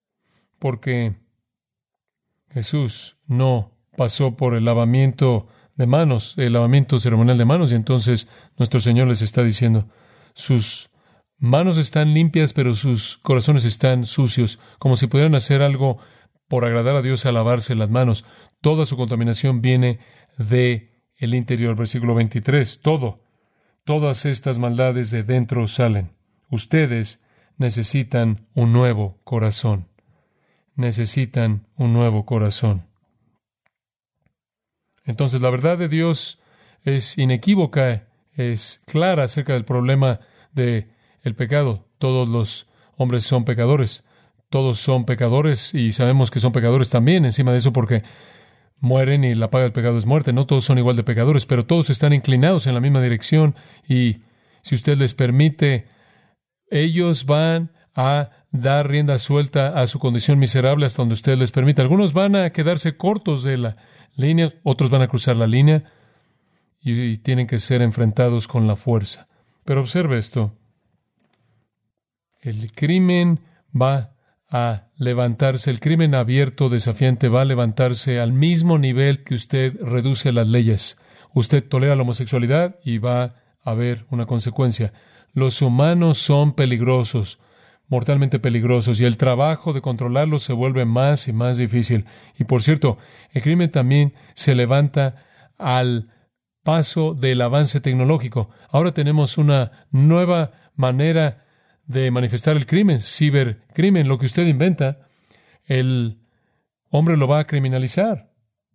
porque Jesús no pasó por el lavamiento de manos, el lavamiento ceremonial de manos, y entonces nuestro Señor les está diciendo, sus manos están limpias, pero sus corazones están sucios, como si pudieran hacer algo por agradar a Dios al lavarse las manos. Toda su contaminación viene de el interior. Versículo 23. Todas estas maldades de dentro salen. Ustedes necesitan un nuevo corazón. Necesitan un nuevo corazón. Entonces, la verdad de Dios es inequívoca, es clara acerca del problema de el pecado. Todos los hombres son pecadores. Todos son pecadores y sabemos que son pecadores también encima de eso porque mueren y la paga del pecado es muerte. No todos son igual de pecadores, pero todos están inclinados en la misma dirección y si usted les permite, ellos van a dar rienda suelta a su condición miserable hasta donde usted les permita. Algunos van a quedarse cortos de la línea, otros van a cruzar la línea y tienen que ser enfrentados con la fuerza. Pero observe esto. El crimen va a levantarse, el crimen abierto, desafiante, va a levantarse al mismo nivel que usted reduce las leyes. Usted tolera la homosexualidad y va a haber una consecuencia. Los humanos son peligrosos, mortalmente peligrosos, y el trabajo de controlarlos se vuelve más y más difícil. Y por cierto, el crimen también se levanta al paso del avance tecnológico. Ahora tenemos una nueva manera de manifestar el crimen, cibercrimen, lo que usted inventa, el hombre lo va a criminalizar.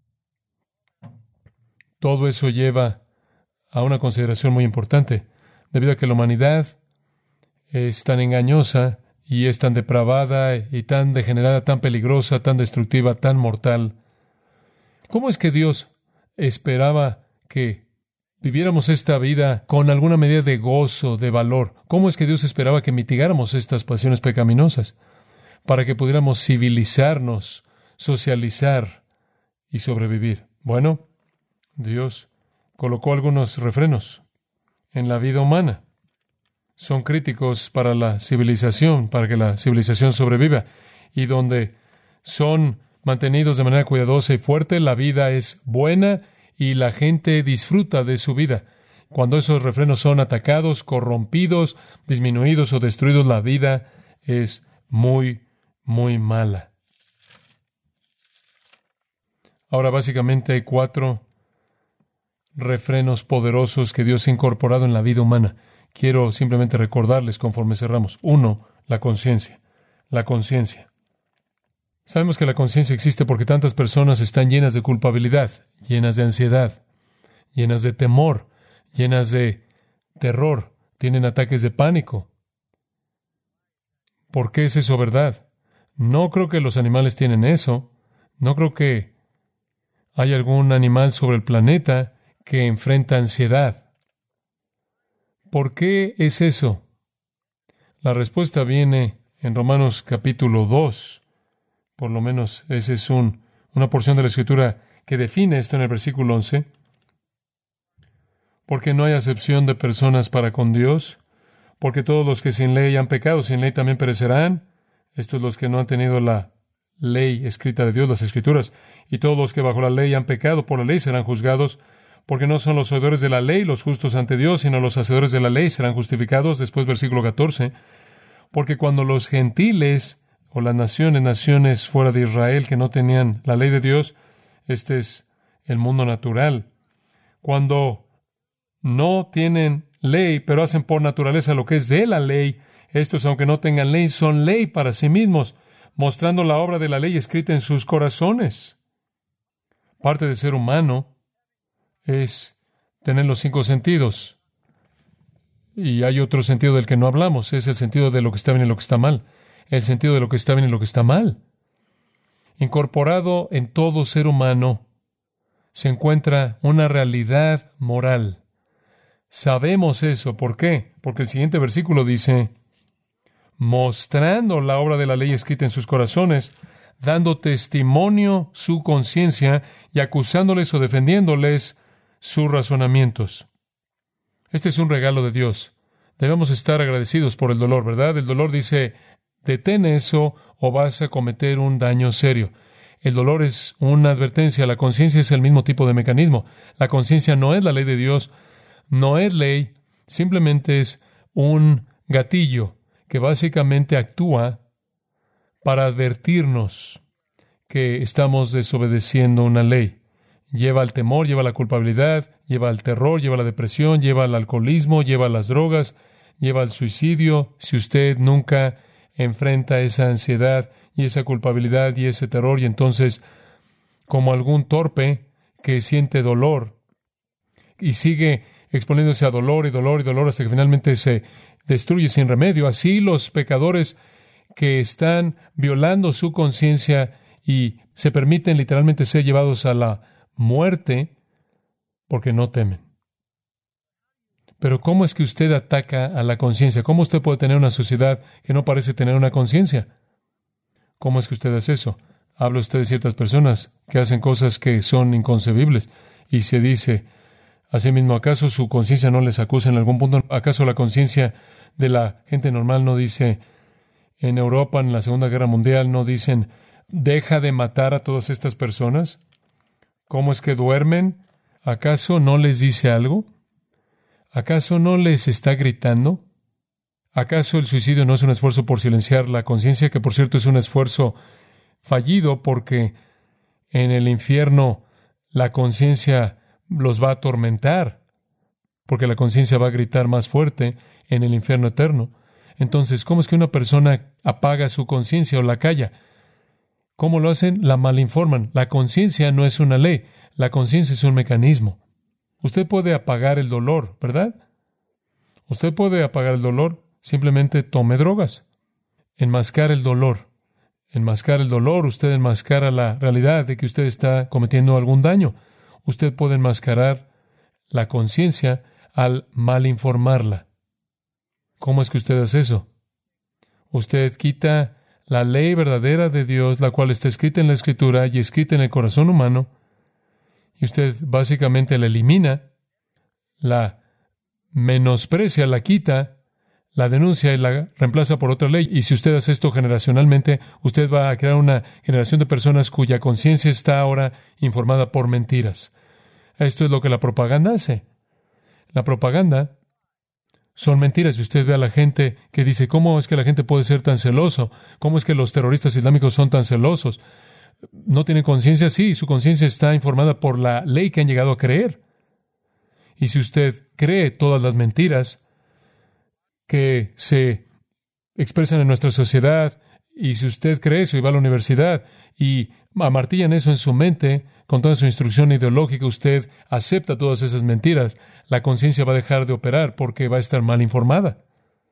Todo eso lleva a una consideración muy importante, debido a que la humanidad es tan engañosa y es tan depravada y tan degenerada, tan peligrosa, tan destructiva, tan mortal. ¿Cómo es que Dios esperaba que viviéramos esta vida con alguna medida de gozo, de valor? ¿Cómo es que Dios esperaba que mitigáramos estas pasiones pecaminosas? Para que pudiéramos civilizarnos, socializar y sobrevivir. Bueno, Dios colocó algunos refrenos en la vida humana. Son críticos para la civilización, para que la civilización sobreviva. Y donde son mantenidos de manera cuidadosa y fuerte, la vida es buena y la gente disfruta de su vida. Cuando esos refrenos son atacados, corrompidos, disminuidos o destruidos, la vida es muy, muy mala. Ahora, básicamente hay 4 refrenos poderosos que Dios ha incorporado en la vida humana. Quiero simplemente recordarles conforme cerramos. 1, la conciencia. La conciencia. Sabemos que la conciencia existe porque tantas personas están llenas de culpabilidad, llenas de ansiedad, llenas de temor, llenas de terror, tienen ataques de pánico. ¿Por qué es eso verdad? No creo que los animales tienen eso. No creo que hay algún animal sobre el planeta que enfrenta ansiedad. ¿Por qué es eso? La respuesta viene en Romanos capítulo 2. Por lo menos esa es una porción de la Escritura que define esto en el versículo 11. Porque no hay acepción de personas para con Dios, porque todos los que sin ley han pecado, sin ley también perecerán. Estos los que no han tenido la ley escrita de Dios, las Escrituras, y todos los que bajo la ley han pecado por la ley serán juzgados, porque no son los oidores de la ley los justos ante Dios, sino los hacedores de la ley serán justificados. Después versículo 14. Porque cuando los gentiles o las naciones fuera de Israel que no tenían la ley de Dios, este es el mundo natural. Cuando no tienen ley, pero hacen por naturaleza lo que es de la ley, estos, aunque no tengan ley, son ley para sí mismos, mostrando la obra de la ley escrita en sus corazones. Parte de ser humano es tener los 5 sentidos. Y hay otro sentido del que no hablamos, es el sentido de lo que está bien y lo que está mal. El sentido de lo que está bien y lo que está mal. Incorporado en todo ser humano se encuentra una realidad moral. Sabemos eso. ¿Por qué? Porque el siguiente versículo dice, mostrando la obra de la ley escrita en sus corazones, dando testimonio su conciencia y acusándoles o defendiéndoles sus razonamientos. Este es un regalo de Dios. Debemos estar agradecidos por el dolor, ¿verdad? El dolor dice, detén eso o vas a cometer un daño serio. el dolor es una advertencia. La conciencia es el mismo tipo de mecanismo. La conciencia no es la ley de Dios, no es ley, simplemente es un gatillo que básicamente actúa para advertirnos que estamos desobedeciendo una ley. Lleva al temor, lleva a la culpabilidad, lleva al terror, lleva a la depresión, lleva al alcoholismo, lleva a las drogas, lleva al suicidio. Si usted nunca enfrenta esa ansiedad y esa culpabilidad y ese terror, y entonces, como algún torpe que siente dolor y sigue exponiéndose a dolor y dolor y dolor hasta que finalmente se destruye sin remedio, así los pecadores que están violando su conciencia y se permiten literalmente ser llevados a la muerte porque no temen. Pero ¿cómo es que usted ataca a la conciencia? ¿Cómo usted puede tener una sociedad que no parece tener una conciencia? ¿Cómo es que usted hace eso? Habla usted de ciertas personas que hacen cosas que son inconcebibles y se dice, asimismo, ¿acaso su conciencia no les acusa en algún punto? ¿Acaso la conciencia de la gente normal no dice, en Europa, en la Segunda Guerra Mundial, no dicen, deja de matar a todas estas personas? ¿Cómo es que duermen? ¿Acaso no les dice algo? ¿Acaso no les está gritando? ¿Acaso el suicidio no es un esfuerzo por silenciar la conciencia, que por cierto es un esfuerzo fallido porque en el infierno la conciencia los va a atormentar, porque la conciencia va a gritar más fuerte en el infierno eterno? Entonces, ¿cómo es que una persona apaga su conciencia o la calla? ¿Cómo lo hacen? La malinforman. La conciencia no es una ley, la conciencia es un mecanismo. Usted puede apagar el dolor, ¿verdad? Usted puede apagar el dolor. Simplemente tome drogas. Enmascar el dolor. Enmascar el dolor, usted enmascara la realidad de que usted está cometiendo algún daño. Usted puede enmascarar la conciencia al malinformarla. ¿Cómo es que usted hace eso? Usted quita la ley verdadera de Dios, la cual está escrita en la Escritura y escrita en el corazón humano, y usted básicamente la elimina, la menosprecia, la quita, la denuncia y la reemplaza por otra ley. Y si usted hace esto generacionalmente, usted va a crear una generación de personas cuya conciencia está ahora informada por mentiras. Esto es lo que la propaganda hace. La propaganda son mentiras. Y usted ve a la gente que dice, ¿cómo es que la gente puede ser tan celoso? ¿Cómo es que los terroristas islámicos son tan celosos? ¿No tienen conciencia? Sí, su conciencia está informada por la ley que han llegado a creer. Y si usted cree todas las mentiras que se expresan en nuestra sociedad, y si usted cree eso y va a la universidad y amartillan eso en su mente con toda su instrucción ideológica, usted acepta todas esas mentiras, la conciencia va a dejar de operar porque va a estar mal informada.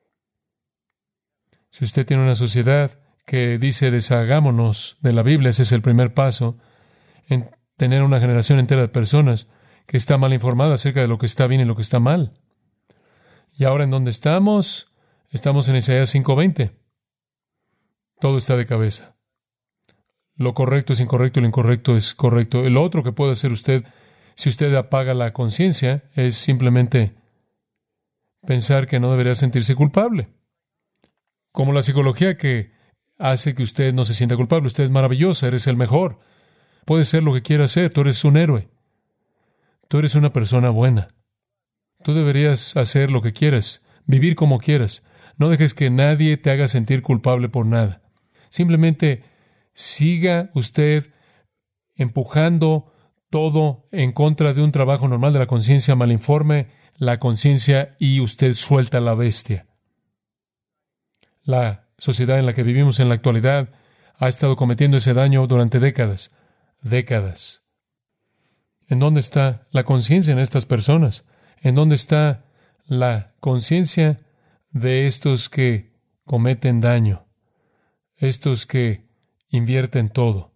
Si usted tiene una sociedad que dice deshagámonos de la Biblia, ese es el primer paso en tener una generación entera de personas que está mal informada acerca de lo que está bien y lo que está mal. ¿Y ahora en dónde estamos? Estamos en Isaías 5:20. Todo está de cabeza. Lo correcto es incorrecto y lo incorrecto es correcto. Y lo otro que puede hacer usted, si usted apaga la conciencia, es simplemente pensar que no debería sentirse culpable. Como la psicología que hace que usted no se sienta culpable. Usted es maravillosa, eres el mejor. Puedes ser lo que quieras ser, tú eres un héroe. Tú eres una persona buena. Tú deberías hacer lo que quieras, vivir como quieras. No dejes que nadie te haga sentir culpable por nada. Simplemente siga usted empujando todo en contra de un trabajo normal de la conciencia, malinforme la conciencia y usted suelta a la bestia. La sociedad en la que vivimos en la actualidad ha estado cometiendo ese daño durante décadas. Décadas. ¿En dónde está la conciencia en estas personas? ¿En dónde está la conciencia de estos que cometen daño? Estos que invierten todo.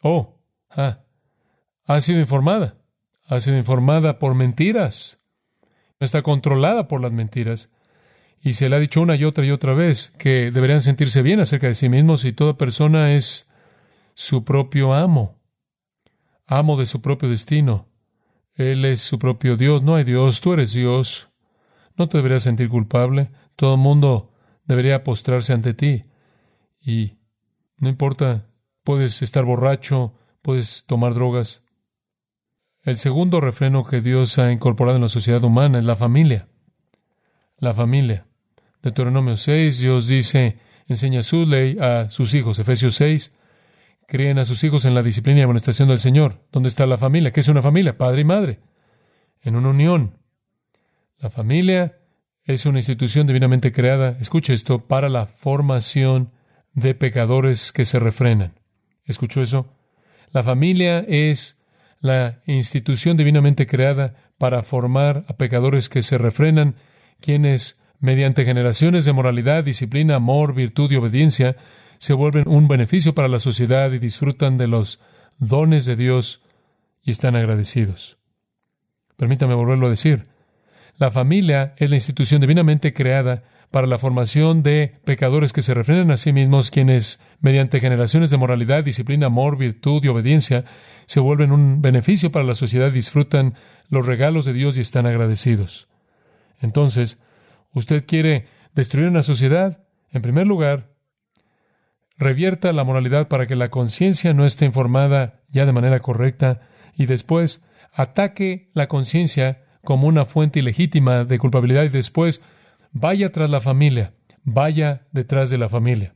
Ha sido informada. Ha sido informada por mentiras. Está controlada por las mentiras. Y se le ha dicho una y otra vez que deberían sentirse bien acerca de sí mismos y toda persona es su propio amo. Amo de su propio destino. Él es su propio Dios. No hay Dios, tú eres Dios. No te deberías sentir culpable. Todo el mundo debería postrarse ante ti. Y no importa, puedes estar borracho, puedes tomar drogas. El segundo refreno que Dios ha incorporado en la sociedad humana es la familia. La familia. Deuteronomio 6, Dios dice, enseña su ley a sus hijos. Efesios 6, críen a sus hijos en la disciplina y amonestación del Señor. ¿Dónde está la familia? ¿Qué es una familia? Padre y madre. En una unión. La familia es una institución divinamente creada, escuche esto, para la formación de pecadores que se refrenan. ¿Escuchó eso? La familia es la institución divinamente creada para formar a pecadores que se refrenan, quienes, mediante generaciones de moralidad, disciplina, amor, virtud y obediencia, se vuelven un beneficio para la sociedad y disfrutan de los dones de Dios y están agradecidos. Permítame volverlo a decir. La familia es la institución divinamente creada para la formación de pecadores que se refrenan a sí mismos, quienes, mediante generaciones de moralidad, disciplina, amor, virtud y obediencia, se vuelven un beneficio para la sociedad, disfrutan los regalos de Dios y están agradecidos. Entonces, ¿usted quiere destruir una sociedad? En primer lugar, revierta la moralidad para que la conciencia no esté informada ya de manera correcta, y después ataque la conciencia como una fuente ilegítima de culpabilidad, y después vaya tras la familia, vaya detrás de la familia.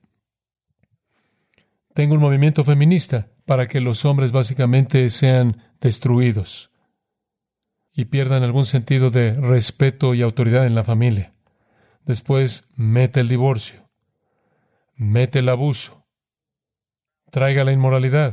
Tengo un movimiento feminista para que los hombres básicamente sean destruidos y pierdan algún sentido de respeto y autoridad en la familia. Después, mete el divorcio, mete el abuso, traiga la inmoralidad,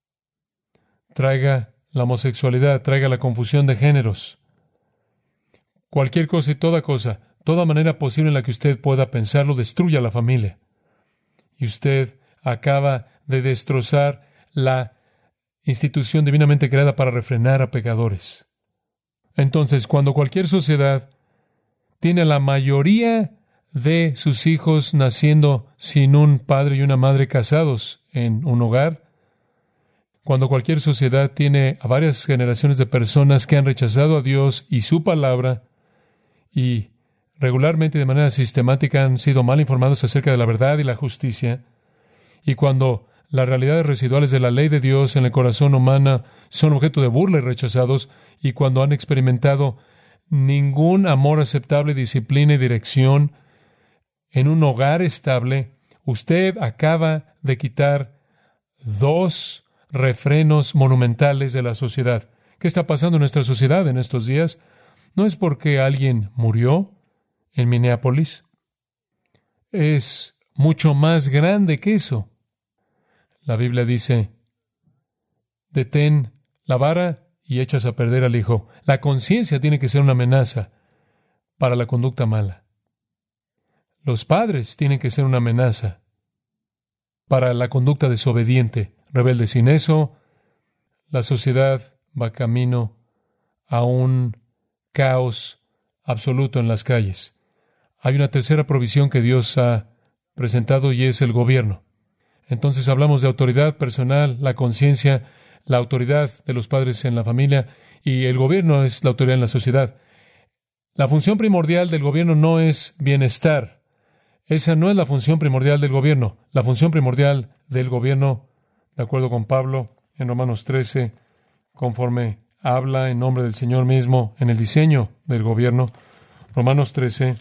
traiga la homosexualidad, traiga la confusión de géneros, cualquier cosa y toda cosa, toda manera posible en la que usted pueda pensarlo, destruya la familia. Y usted acaba de destrozar la institución divinamente creada para refrenar a pecadores. Entonces, cuando cualquier sociedad tiene a la mayoría de sus hijos naciendo sin un padre y una madre casados en un hogar, cuando cualquier sociedad tiene a varias generaciones de personas que han rechazado a Dios y su palabra y regularmente de manera sistemática han sido mal informados acerca de la verdad y la justicia, y cuando las realidades residuales de la ley de Dios en el corazón humano son objeto de burla y rechazados, y cuando han experimentado ningún amor aceptable, disciplina y dirección en un hogar estable, usted acaba de quitar dos refrenos monumentales de la sociedad. ¿Qué está pasando en nuestra sociedad en estos días? No es porque alguien murió en Minneapolis. Es mucho más grande que eso. La Biblia dice, detén la vara y echas a perder al hijo. La conciencia tiene que ser una amenaza para la conducta mala. Los padres tienen que ser una amenaza para la conducta desobediente, rebelde. Sin eso, la sociedad va camino a un caos absoluto en las calles. Hay una tercera provisión que Dios ha presentado y es el gobierno. Entonces hablamos de autoridad personal, la conciencia, la autoridad de los padres en la familia, y el gobierno es la autoridad en la sociedad. La función primordial del gobierno no es bienestar. Esa no es la función primordial del gobierno. La función primordial del gobierno, de acuerdo con Pablo en Romanos 13, conforme habla en nombre del Señor mismo en el diseño del gobierno, Romanos 13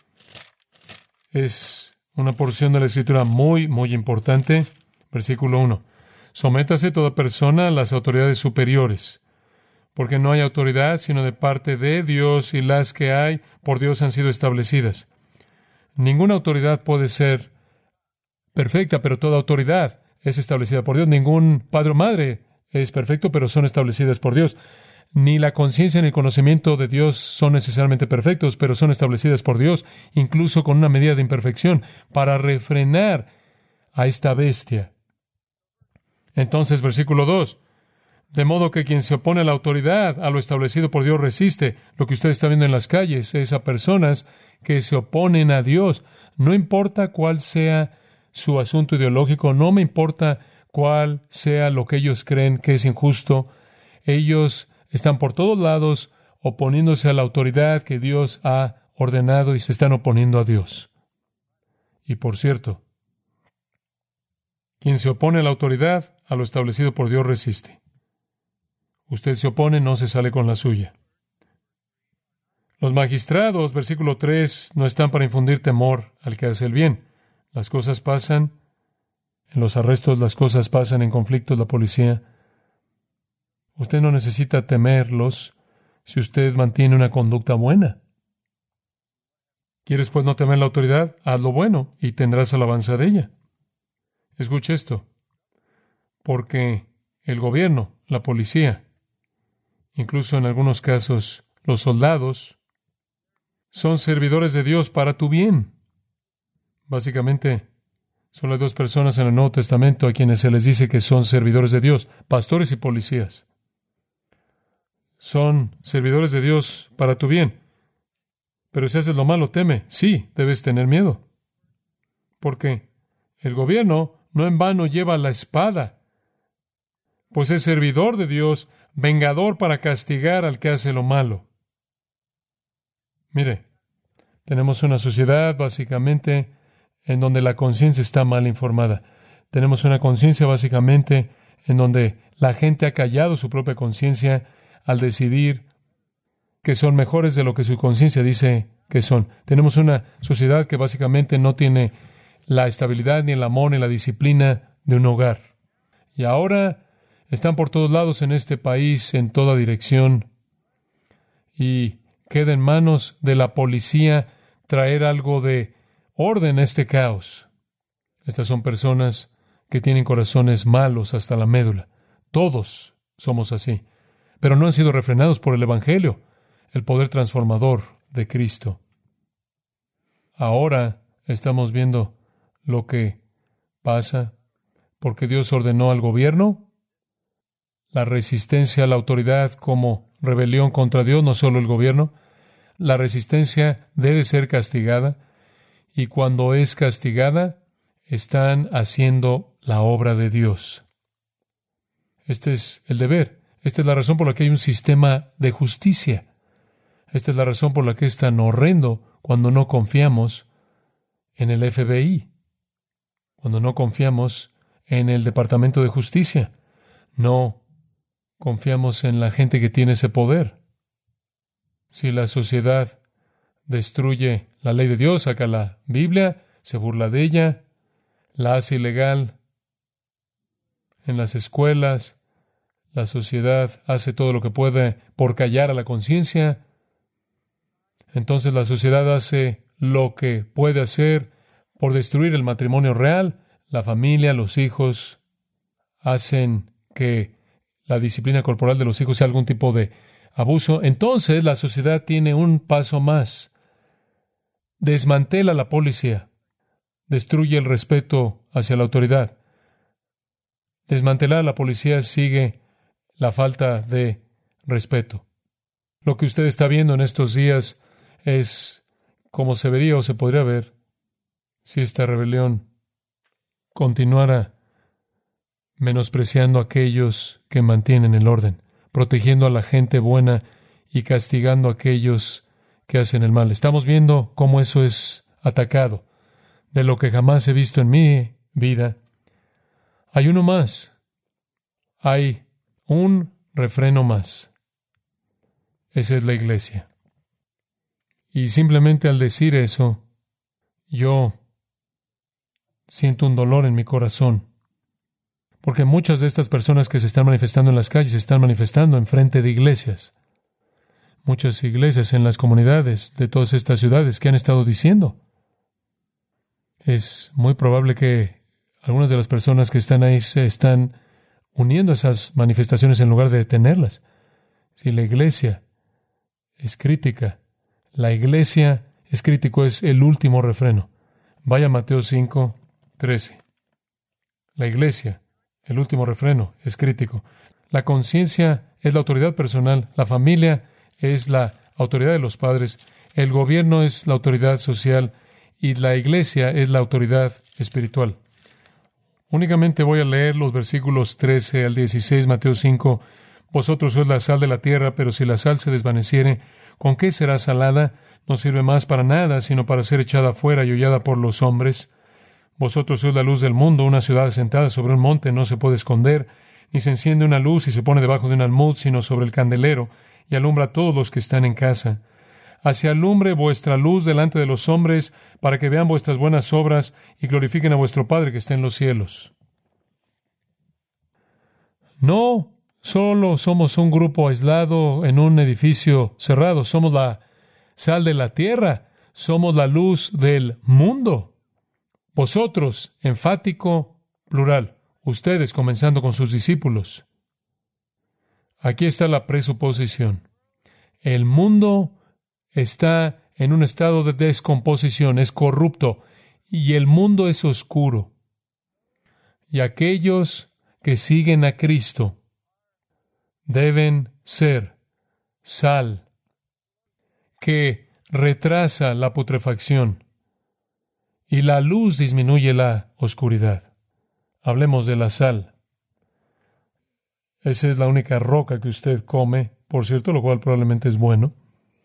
es una porción de la Escritura muy, muy importante. Versículo 1. Sométase toda persona a las autoridades superiores, porque no hay autoridad sino de parte de Dios, y las que hay por Dios han sido establecidas. Ninguna autoridad puede ser perfecta, pero toda autoridad es establecida por Dios. Ningún padre o madre es perfecto, pero son establecidas por Dios. Ni la conciencia ni el conocimiento de Dios son necesariamente perfectos, pero son establecidas por Dios, incluso con una medida de imperfección, para refrenar a esta bestia. Entonces, versículo 2. De modo que quien se opone a la autoridad, a lo establecido por Dios, resiste. Lo que usted está viendo en las calles es a personas que se oponen a Dios. No importa cuál sea su asunto ideológico, no me importa cuál sea lo que ellos creen que es injusto. Ellos están por todos lados oponiéndose a la autoridad que Dios ha ordenado y se están oponiendo a Dios. Y por cierto, Quien se opone a la autoridad, a lo establecido por Dios, resiste. Usted se opone, no se sale con la suya. Los magistrados, versículo 3, no están para infundir temor al que hace el bien. Las cosas pasan, en los arrestos las cosas pasan, en conflictos la policía. Usted no necesita temerlos si usted mantiene una conducta buena. ¿Quieres pues no temer la autoridad? Haz lo bueno y tendrás alabanza de ella. Escuche esto, porque el gobierno, la policía, incluso en algunos casos los soldados, son servidores de Dios para tu bien. Básicamente, solo hay dos personas en el Nuevo Testamento a quienes se les dice que son servidores de Dios, pastores y policías. Son servidores de Dios para tu bien. Pero si haces lo malo, teme. Sí, debes tener miedo. Porque el gobierno no en vano lleva la espada, pues es servidor de Dios, vengador para castigar al que hace lo malo. Mire, tenemos una sociedad básicamente en donde la conciencia está mal informada. Tenemos una conciencia básicamente en donde la gente ha callado su propia conciencia al decidir que son mejores de lo que su conciencia dice que son. Tenemos una sociedad que básicamente no tiene la estabilidad, ni el amor, ni la disciplina de un hogar. Y ahora están por todos lados en este país, en toda dirección, y queda en manos de la policía traer algo de orden a este caos. Estas son personas que tienen corazones malos hasta la médula. Todos somos así, pero no han sido refrenados por el Evangelio, el poder transformador de Cristo. Ahora estamos viendo lo que pasa porque Dios ordenó al gobierno la resistencia a la autoridad como rebelión contra Dios, no solo el gobierno. La resistencia debe ser castigada, y cuando es castigada, están haciendo la obra de Dios. Este es el deber. Esta es la razón por la que hay un sistema de justicia. Esta es la razón por la que es tan horrendo cuando no confiamos en el FBI, cuando no confiamos en el Departamento de Justicia, no confiamos en la gente que tiene ese poder. Si la sociedad destruye la ley de Dios, saca la Biblia, se burla de ella, la hace ilegal en las escuelas, la sociedad hace todo lo que puede por callar a la conciencia, entonces la sociedad hace lo que puede hacer por destruir el matrimonio real, la familia, los hijos, hacen que la disciplina corporal de los hijos sea algún tipo de abuso. Entonces la sociedad tiene un paso más. Desmantela la policía, destruye el respeto hacia la autoridad. Desmantelar a la policía sigue la falta de respeto. Lo que usted está viendo en estos días es como se vería o se podría ver si esta rebelión continuara menospreciando a aquellos que mantienen el orden, protegiendo a la gente buena y castigando a aquellos que hacen el mal. Estamos viendo cómo eso es atacado. De lo que jamás he visto en mi vida, hay uno más. Hay un refreno más. Esa es la iglesia. Y simplemente al decir eso, yo siento un dolor en mi corazón. Porque muchas de estas personas que se están manifestando en las calles se están manifestando en frente de iglesias. Muchas iglesias en las comunidades de todas estas ciudades que han estado diciendo. Es muy probable que algunas de las personas que están ahí se están uniendo a esas manifestaciones en lugar de detenerlas. Si la iglesia es crítica, la iglesia es crítico, es el último refreno. Vaya a Mateo 5:13. La iglesia, el último refreno, es crítico. La conciencia es la autoridad personal, la familia es la autoridad de los padres, el gobierno es la autoridad social y la iglesia es la autoridad espiritual. Únicamente voy a leer los versículos 13 al 16, Mateo 5. Vosotros sois la sal de la tierra, pero si la sal se desvaneciere, ¿con qué será salada? No sirve más para nada, sino para ser echada fuera y hollada por los hombres. Vosotros sois la luz del mundo. Una ciudad asentada sobre un monte no se puede esconder, ni se enciende una luz y se pone debajo de un almud, sino sobre el candelero, y alumbra a todos los que están en casa. Así alumbre vuestra luz delante de los hombres, para que vean vuestras buenas obras y glorifiquen a vuestro Padre que está en los cielos. No solo somos un grupo aislado en un edificio cerrado, somos la sal de la tierra, somos la luz del mundo. Vosotros, enfático, plural, ustedes comenzando con sus discípulos. Aquí está la presuposición. El mundo está en un estado de descomposición, es corrupto, y el mundo es oscuro. Y aquellos que siguen a Cristo deben ser sal que retrasa la putrefacción, y la luz disminuye la oscuridad. Hablemos de la sal. Esa es la única roca que usted come, por cierto, lo cual probablemente es bueno.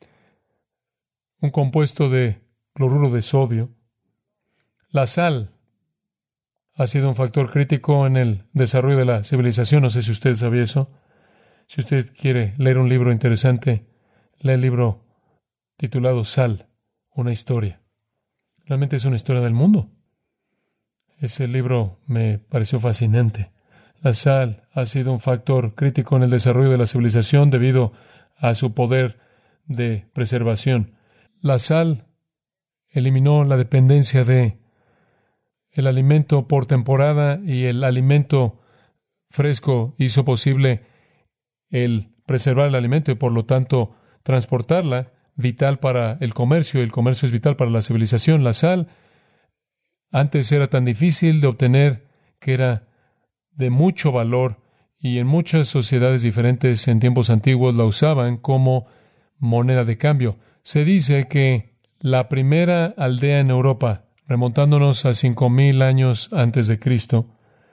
Un compuesto de cloruro de sodio. La sal ha sido un factor crítico en el desarrollo de la civilización. No sé si usted sabía eso. Si usted quiere leer un libro interesante, lee el libro titulado Sal, una historia. Realmente es una historia del mundo. Ese libro me pareció fascinante. La sal ha sido un factor crítico en el desarrollo de la civilización debido a su poder de preservación. La sal eliminó la dependencia de el alimento por temporada, y el alimento fresco hizo posible el preservar el alimento y por lo tanto transportarla, vital para el comercio, y el comercio es vital para la civilización. La sal antes era tan difícil de obtener que era de mucho valor, y en muchas sociedades diferentes en tiempos antiguos la usaban como moneda de cambio. Se dice que la primera aldea en Europa, remontándonos a 5,000 años antes de Cristo,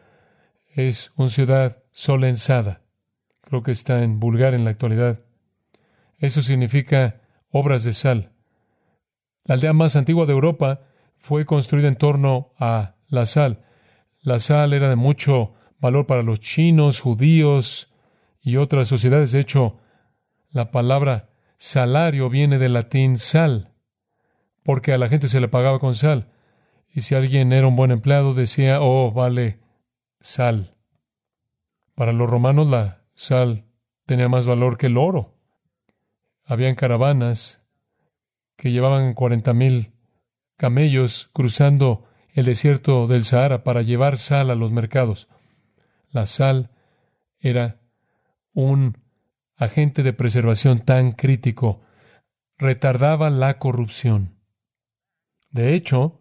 es una ciudad solenzada. Creo que está en vulgar en la actualidad. Eso significa obras de sal. La aldea más antigua de Europa fue construida en torno a la sal. La sal era de mucho valor para los chinos, judíos y otras sociedades. De hecho, la palabra salario viene del latín sal, porque a la gente se le pagaba con sal. Y si alguien era un buen empleado, decía, oh, vale sal. Para los romanos la sal tenía más valor que el oro. Habían caravanas que llevaban 40,000 camellos cruzando el desierto del Sahara para llevar sal a los mercados. La sal era un agente de preservación tan crítico. Retardaba la corrupción. De hecho,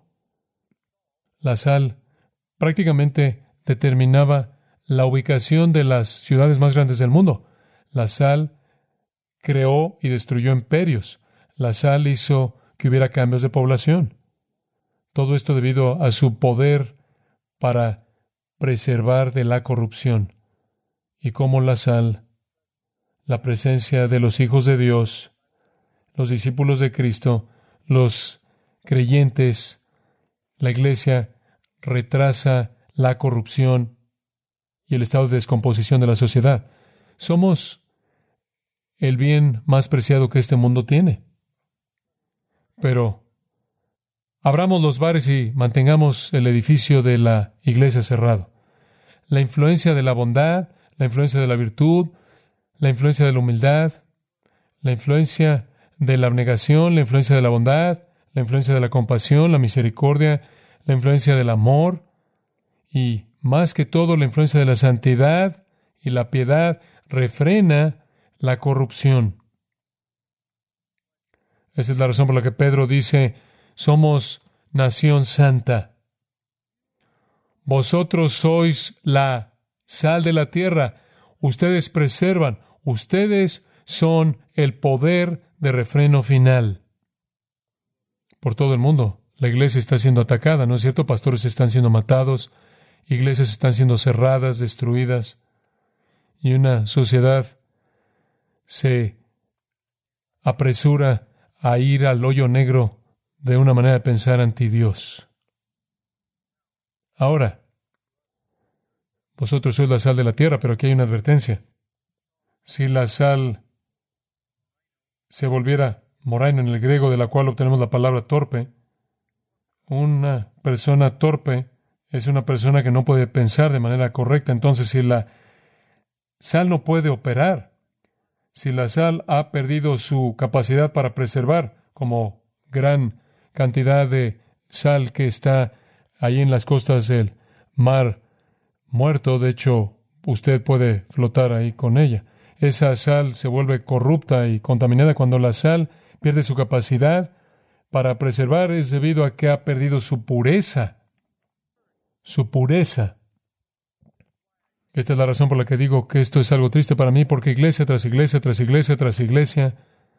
la sal prácticamente determinaba la ubicación de las ciudades más grandes del mundo. La sal creó y destruyó imperios. La sal hizo que hubiera cambios de población. Todo esto debido a su poder para preservar de la corrupción. Y como la sal, la presencia de los hijos de Dios, los discípulos de Cristo, los creyentes, la iglesia, retrasa la corrupción y el estado de descomposición de la sociedad. Somos el bien más preciado que este mundo tiene. Pero abramos los bares y mantengamos el edificio de la iglesia cerrado. La influencia de la bondad, la influencia de la virtud, la influencia de la humildad, la influencia de la abnegación, la influencia de la bondad, la influencia de la compasión, la misericordia, la influencia del amor y, más que todo, la influencia de la santidad y la piedad refrena la corrupción. Esa es la razón por la que Pedro dice, somos nación santa. Vosotros sois la sal de la tierra. Ustedes preservan. Ustedes son el poder de refreno final. Por todo el mundo, la iglesia está siendo atacada, ¿no es cierto? Pastores están siendo matados, iglesias están siendo cerradas, destruidas, y una sociedad se apresura a ir al hoyo negro de una manera de pensar anti Dios. Ahora, vosotros sois la sal de la tierra, pero aquí hay una advertencia. Si la sal se volviera moraina en el griego, de la cual obtenemos la palabra torpe, una persona torpe es una persona que no puede pensar de manera correcta. Entonces, si la sal no puede operar, si la sal ha perdido su capacidad para preservar, como gran cantidad de sal que está ahí en las costas del mar Muerto, de hecho, usted puede flotar ahí con ella. Esa sal se vuelve corrupta y contaminada. Cuando la sal pierde su capacidad para preservar, es debido a que ha perdido su pureza. Su pureza. Esta es la razón por la que digo que esto es algo triste para mí, porque iglesia tras iglesia, tras iglesia, tras iglesia,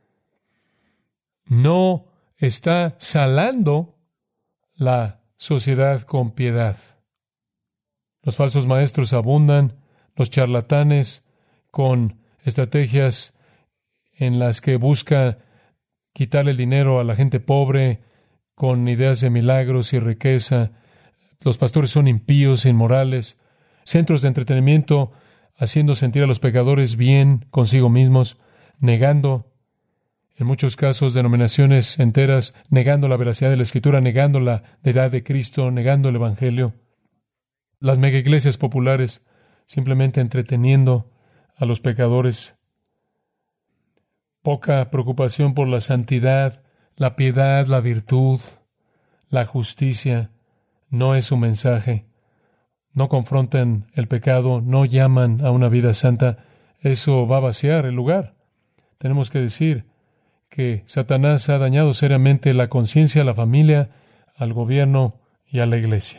no está salando la sociedad con piedad. Los falsos maestros abundan, los charlatanes con estrategias en las que buscan quitarle el dinero a la gente pobre, con ideas de milagros y riqueza. Los pastores son impíos, inmorales, centros de entretenimiento, haciendo sentir a los pecadores bien consigo mismos, negando, en muchos casos, denominaciones enteras, negando la veracidad de la Escritura, negando la deidad de Cristo, negando el Evangelio. Las mega iglesias populares simplemente entreteniendo a los pecadores. Poca preocupación por la santidad, la piedad, la virtud, la justicia. No es su mensaje. No confrontan el pecado, no llaman a una vida santa. Eso va a vaciar el lugar. Tenemos que decir que Satanás ha dañado seriamente la conciencia, a la familia, al gobierno y a la iglesia.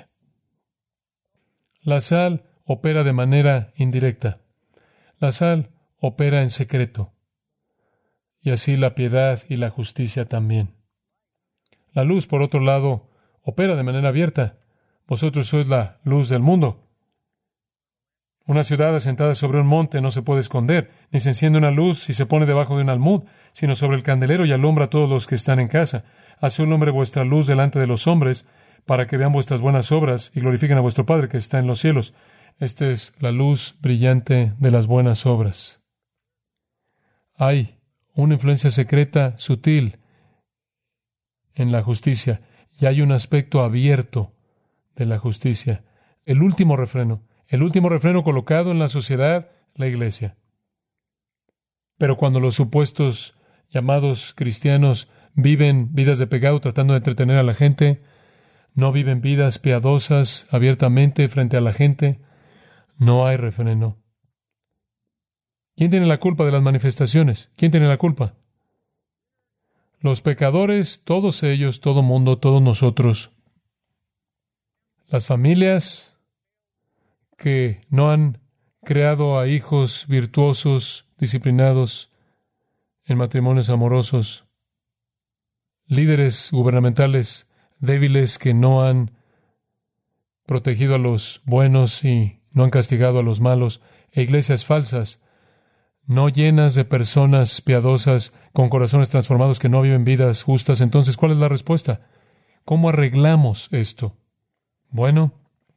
La sal opera de manera indirecta. La sal opera en secreto. Y así la piedad y la justicia también. La luz, por otro lado, opera de manera abierta. Vosotros sois la luz del mundo. Una ciudad asentada sobre un monte no se puede esconder, ni se enciende una luz si se pone debajo de un almud, sino sobre el candelero y alumbra a todos los que están en casa. Haced alumbre vuestra luz delante de los hombres, para que vean vuestras buenas obras y glorifiquen a vuestro Padre que está en los cielos. Esta es la luz brillante de las buenas obras. Hay una influencia secreta, sutil, en la justicia, y hay un aspecto abierto de la justicia. El último refreno colocado en la sociedad, la iglesia. Pero cuando los supuestos llamados cristianos viven vidas de pecado tratando de entretener a la gente, no viven vidas piadosas abiertamente frente a la gente, no hay refreno. ¿Quién tiene la culpa de las manifestaciones? ¿Quién tiene la culpa? Los pecadores, todos ellos, todo mundo, todos nosotros. Las familias que no han creado a hijos virtuosos, disciplinados, en matrimonios amorosos. Líderes gubernamentales débiles que no han protegido a los buenos y no han castigado a los malos, e iglesias falsas, no llenas de personas piadosas con corazones transformados que no viven vidas justas. Entonces, ¿cuál es la respuesta? ¿Cómo arreglamos esto? Bueno,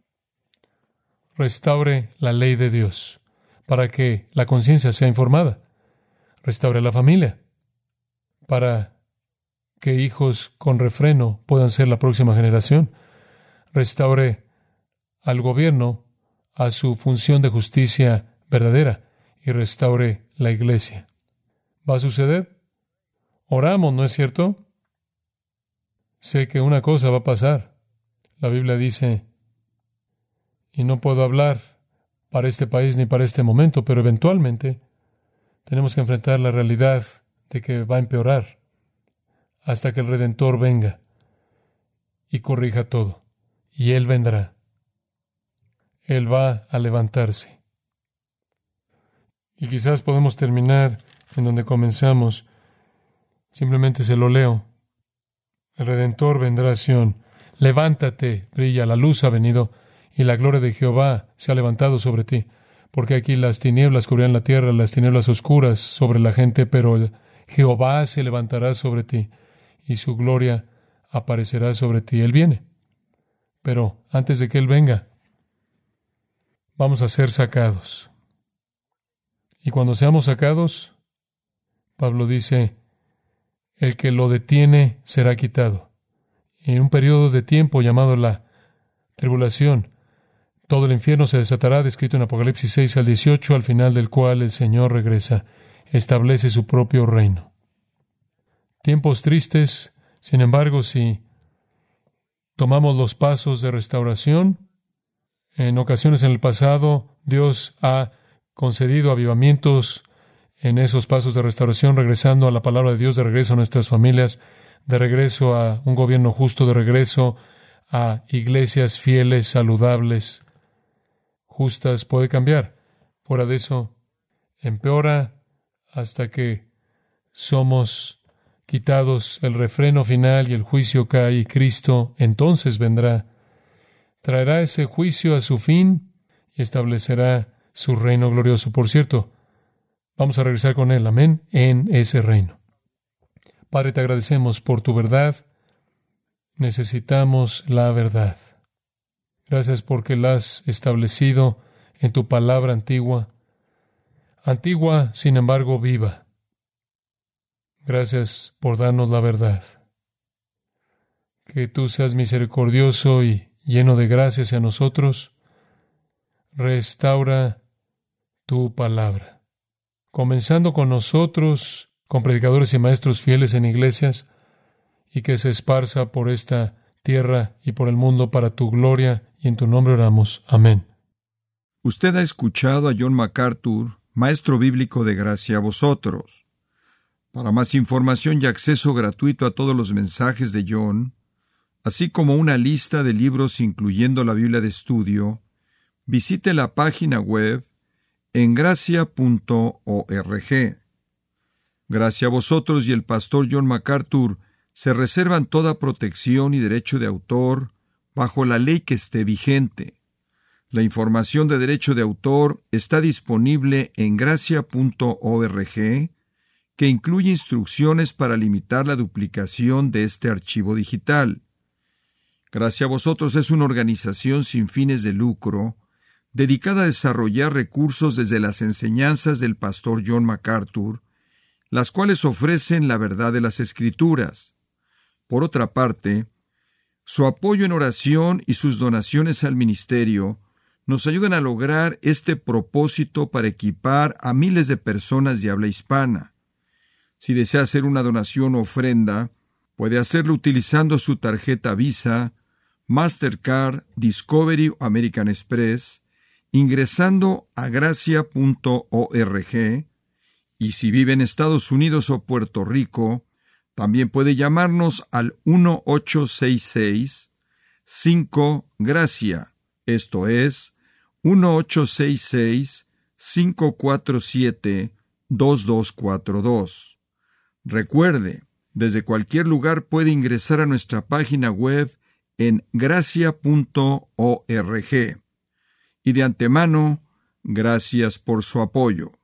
restaure la ley de Dios para que la conciencia sea informada. Restaure la familia para que hijos con refreno puedan ser la próxima generación. Restaure al gobierno a su función de justicia verdadera y restaure la iglesia. ¿Va a suceder? Oramos, ¿no es cierto? Sé que una cosa va a pasar. La Biblia dice, y no puedo hablar para este país ni para este momento, pero eventualmente tenemos que enfrentar la realidad de que va a empeorar hasta que el Redentor venga y corrija todo. Y Él vendrá. Él va a levantarse. Y quizás podemos terminar en donde comenzamos. Simplemente se lo leo. El Redentor vendrá a Sión. Levántate, brilla, la luz ha venido, y la gloria de Jehová se ha levantado sobre ti. Porque aquí las tinieblas cubrirán la tierra, las tinieblas oscuras sobre la gente, pero Jehová se levantará sobre ti, y su gloria aparecerá sobre ti. Él viene. Pero antes de que Él venga, vamos a ser sacados. Y cuando seamos sacados, Pablo dice, el que lo detiene será quitado. Y en un periodo de tiempo llamado la tribulación, todo el infierno se desatará, descrito en Apocalipsis 6 al 18, al final del cual el Señor regresa, establece su propio reino. Tiempos tristes, sin embargo, si tomamos los pasos de restauración, en ocasiones en el pasado, Dios ha concedido avivamientos en esos pasos de restauración, regresando a la palabra de Dios, de regreso a nuestras familias, de regreso a un gobierno justo, de regreso a iglesias fieles, saludables, justas. Puede cambiar. Fuera de eso, empeora hasta que somos quitados el refreno final y el juicio cae y Cristo entonces vendrá. Traerá ese juicio a su fin y establecerá su reino glorioso. Por cierto, vamos a regresar con Él, amén, en ese reino. Padre, te agradecemos por tu verdad. Necesitamos la verdad. Gracias porque la has establecido en tu palabra antigua. Antigua, sin embargo, viva. Gracias por darnos la verdad. Que tú seas misericordioso y lleno de gracia hacia nosotros. Restaura tu palabra. Comenzando con nosotros, con predicadores y maestros fieles en iglesias, y que se esparza por esta tierra y por el mundo para tu gloria, y en tu nombre oramos. Amén. Usted ha escuchado a John MacArthur, maestro bíblico de Gracia a Vosotros. Para más información y acceso gratuito a todos los mensajes de John, así como una lista de libros incluyendo la Biblia de estudio, visite la página web en gracia.org. Gracia a Vosotros y el pastor John MacArthur se reservan toda protección y derecho de autor bajo la ley que esté vigente. La información de derecho de autor está disponible en gracia.org, que incluye instrucciones para limitar la duplicación de este archivo digital. Gracia a Vosotros es una organización sin fines de lucro, dedicada a desarrollar recursos desde las enseñanzas del pastor John MacArthur, las cuales ofrecen la verdad de las Escrituras. Por otra parte, su apoyo en oración y sus donaciones al ministerio nos ayudan a lograr este propósito para equipar a miles de personas de habla hispana. Si desea hacer una donación o ofrenda, puede hacerlo utilizando su tarjeta Visa, Mastercard, Discovery o American Express, ingresando a gracia.org, y si vive en Estados Unidos o Puerto Rico, también puede llamarnos al 1-866-5-GRACIA, esto es, 1-866-547-2242. Recuerde, desde cualquier lugar puede ingresar a nuestra página web en gracia.org. Y de antemano, gracias por su apoyo.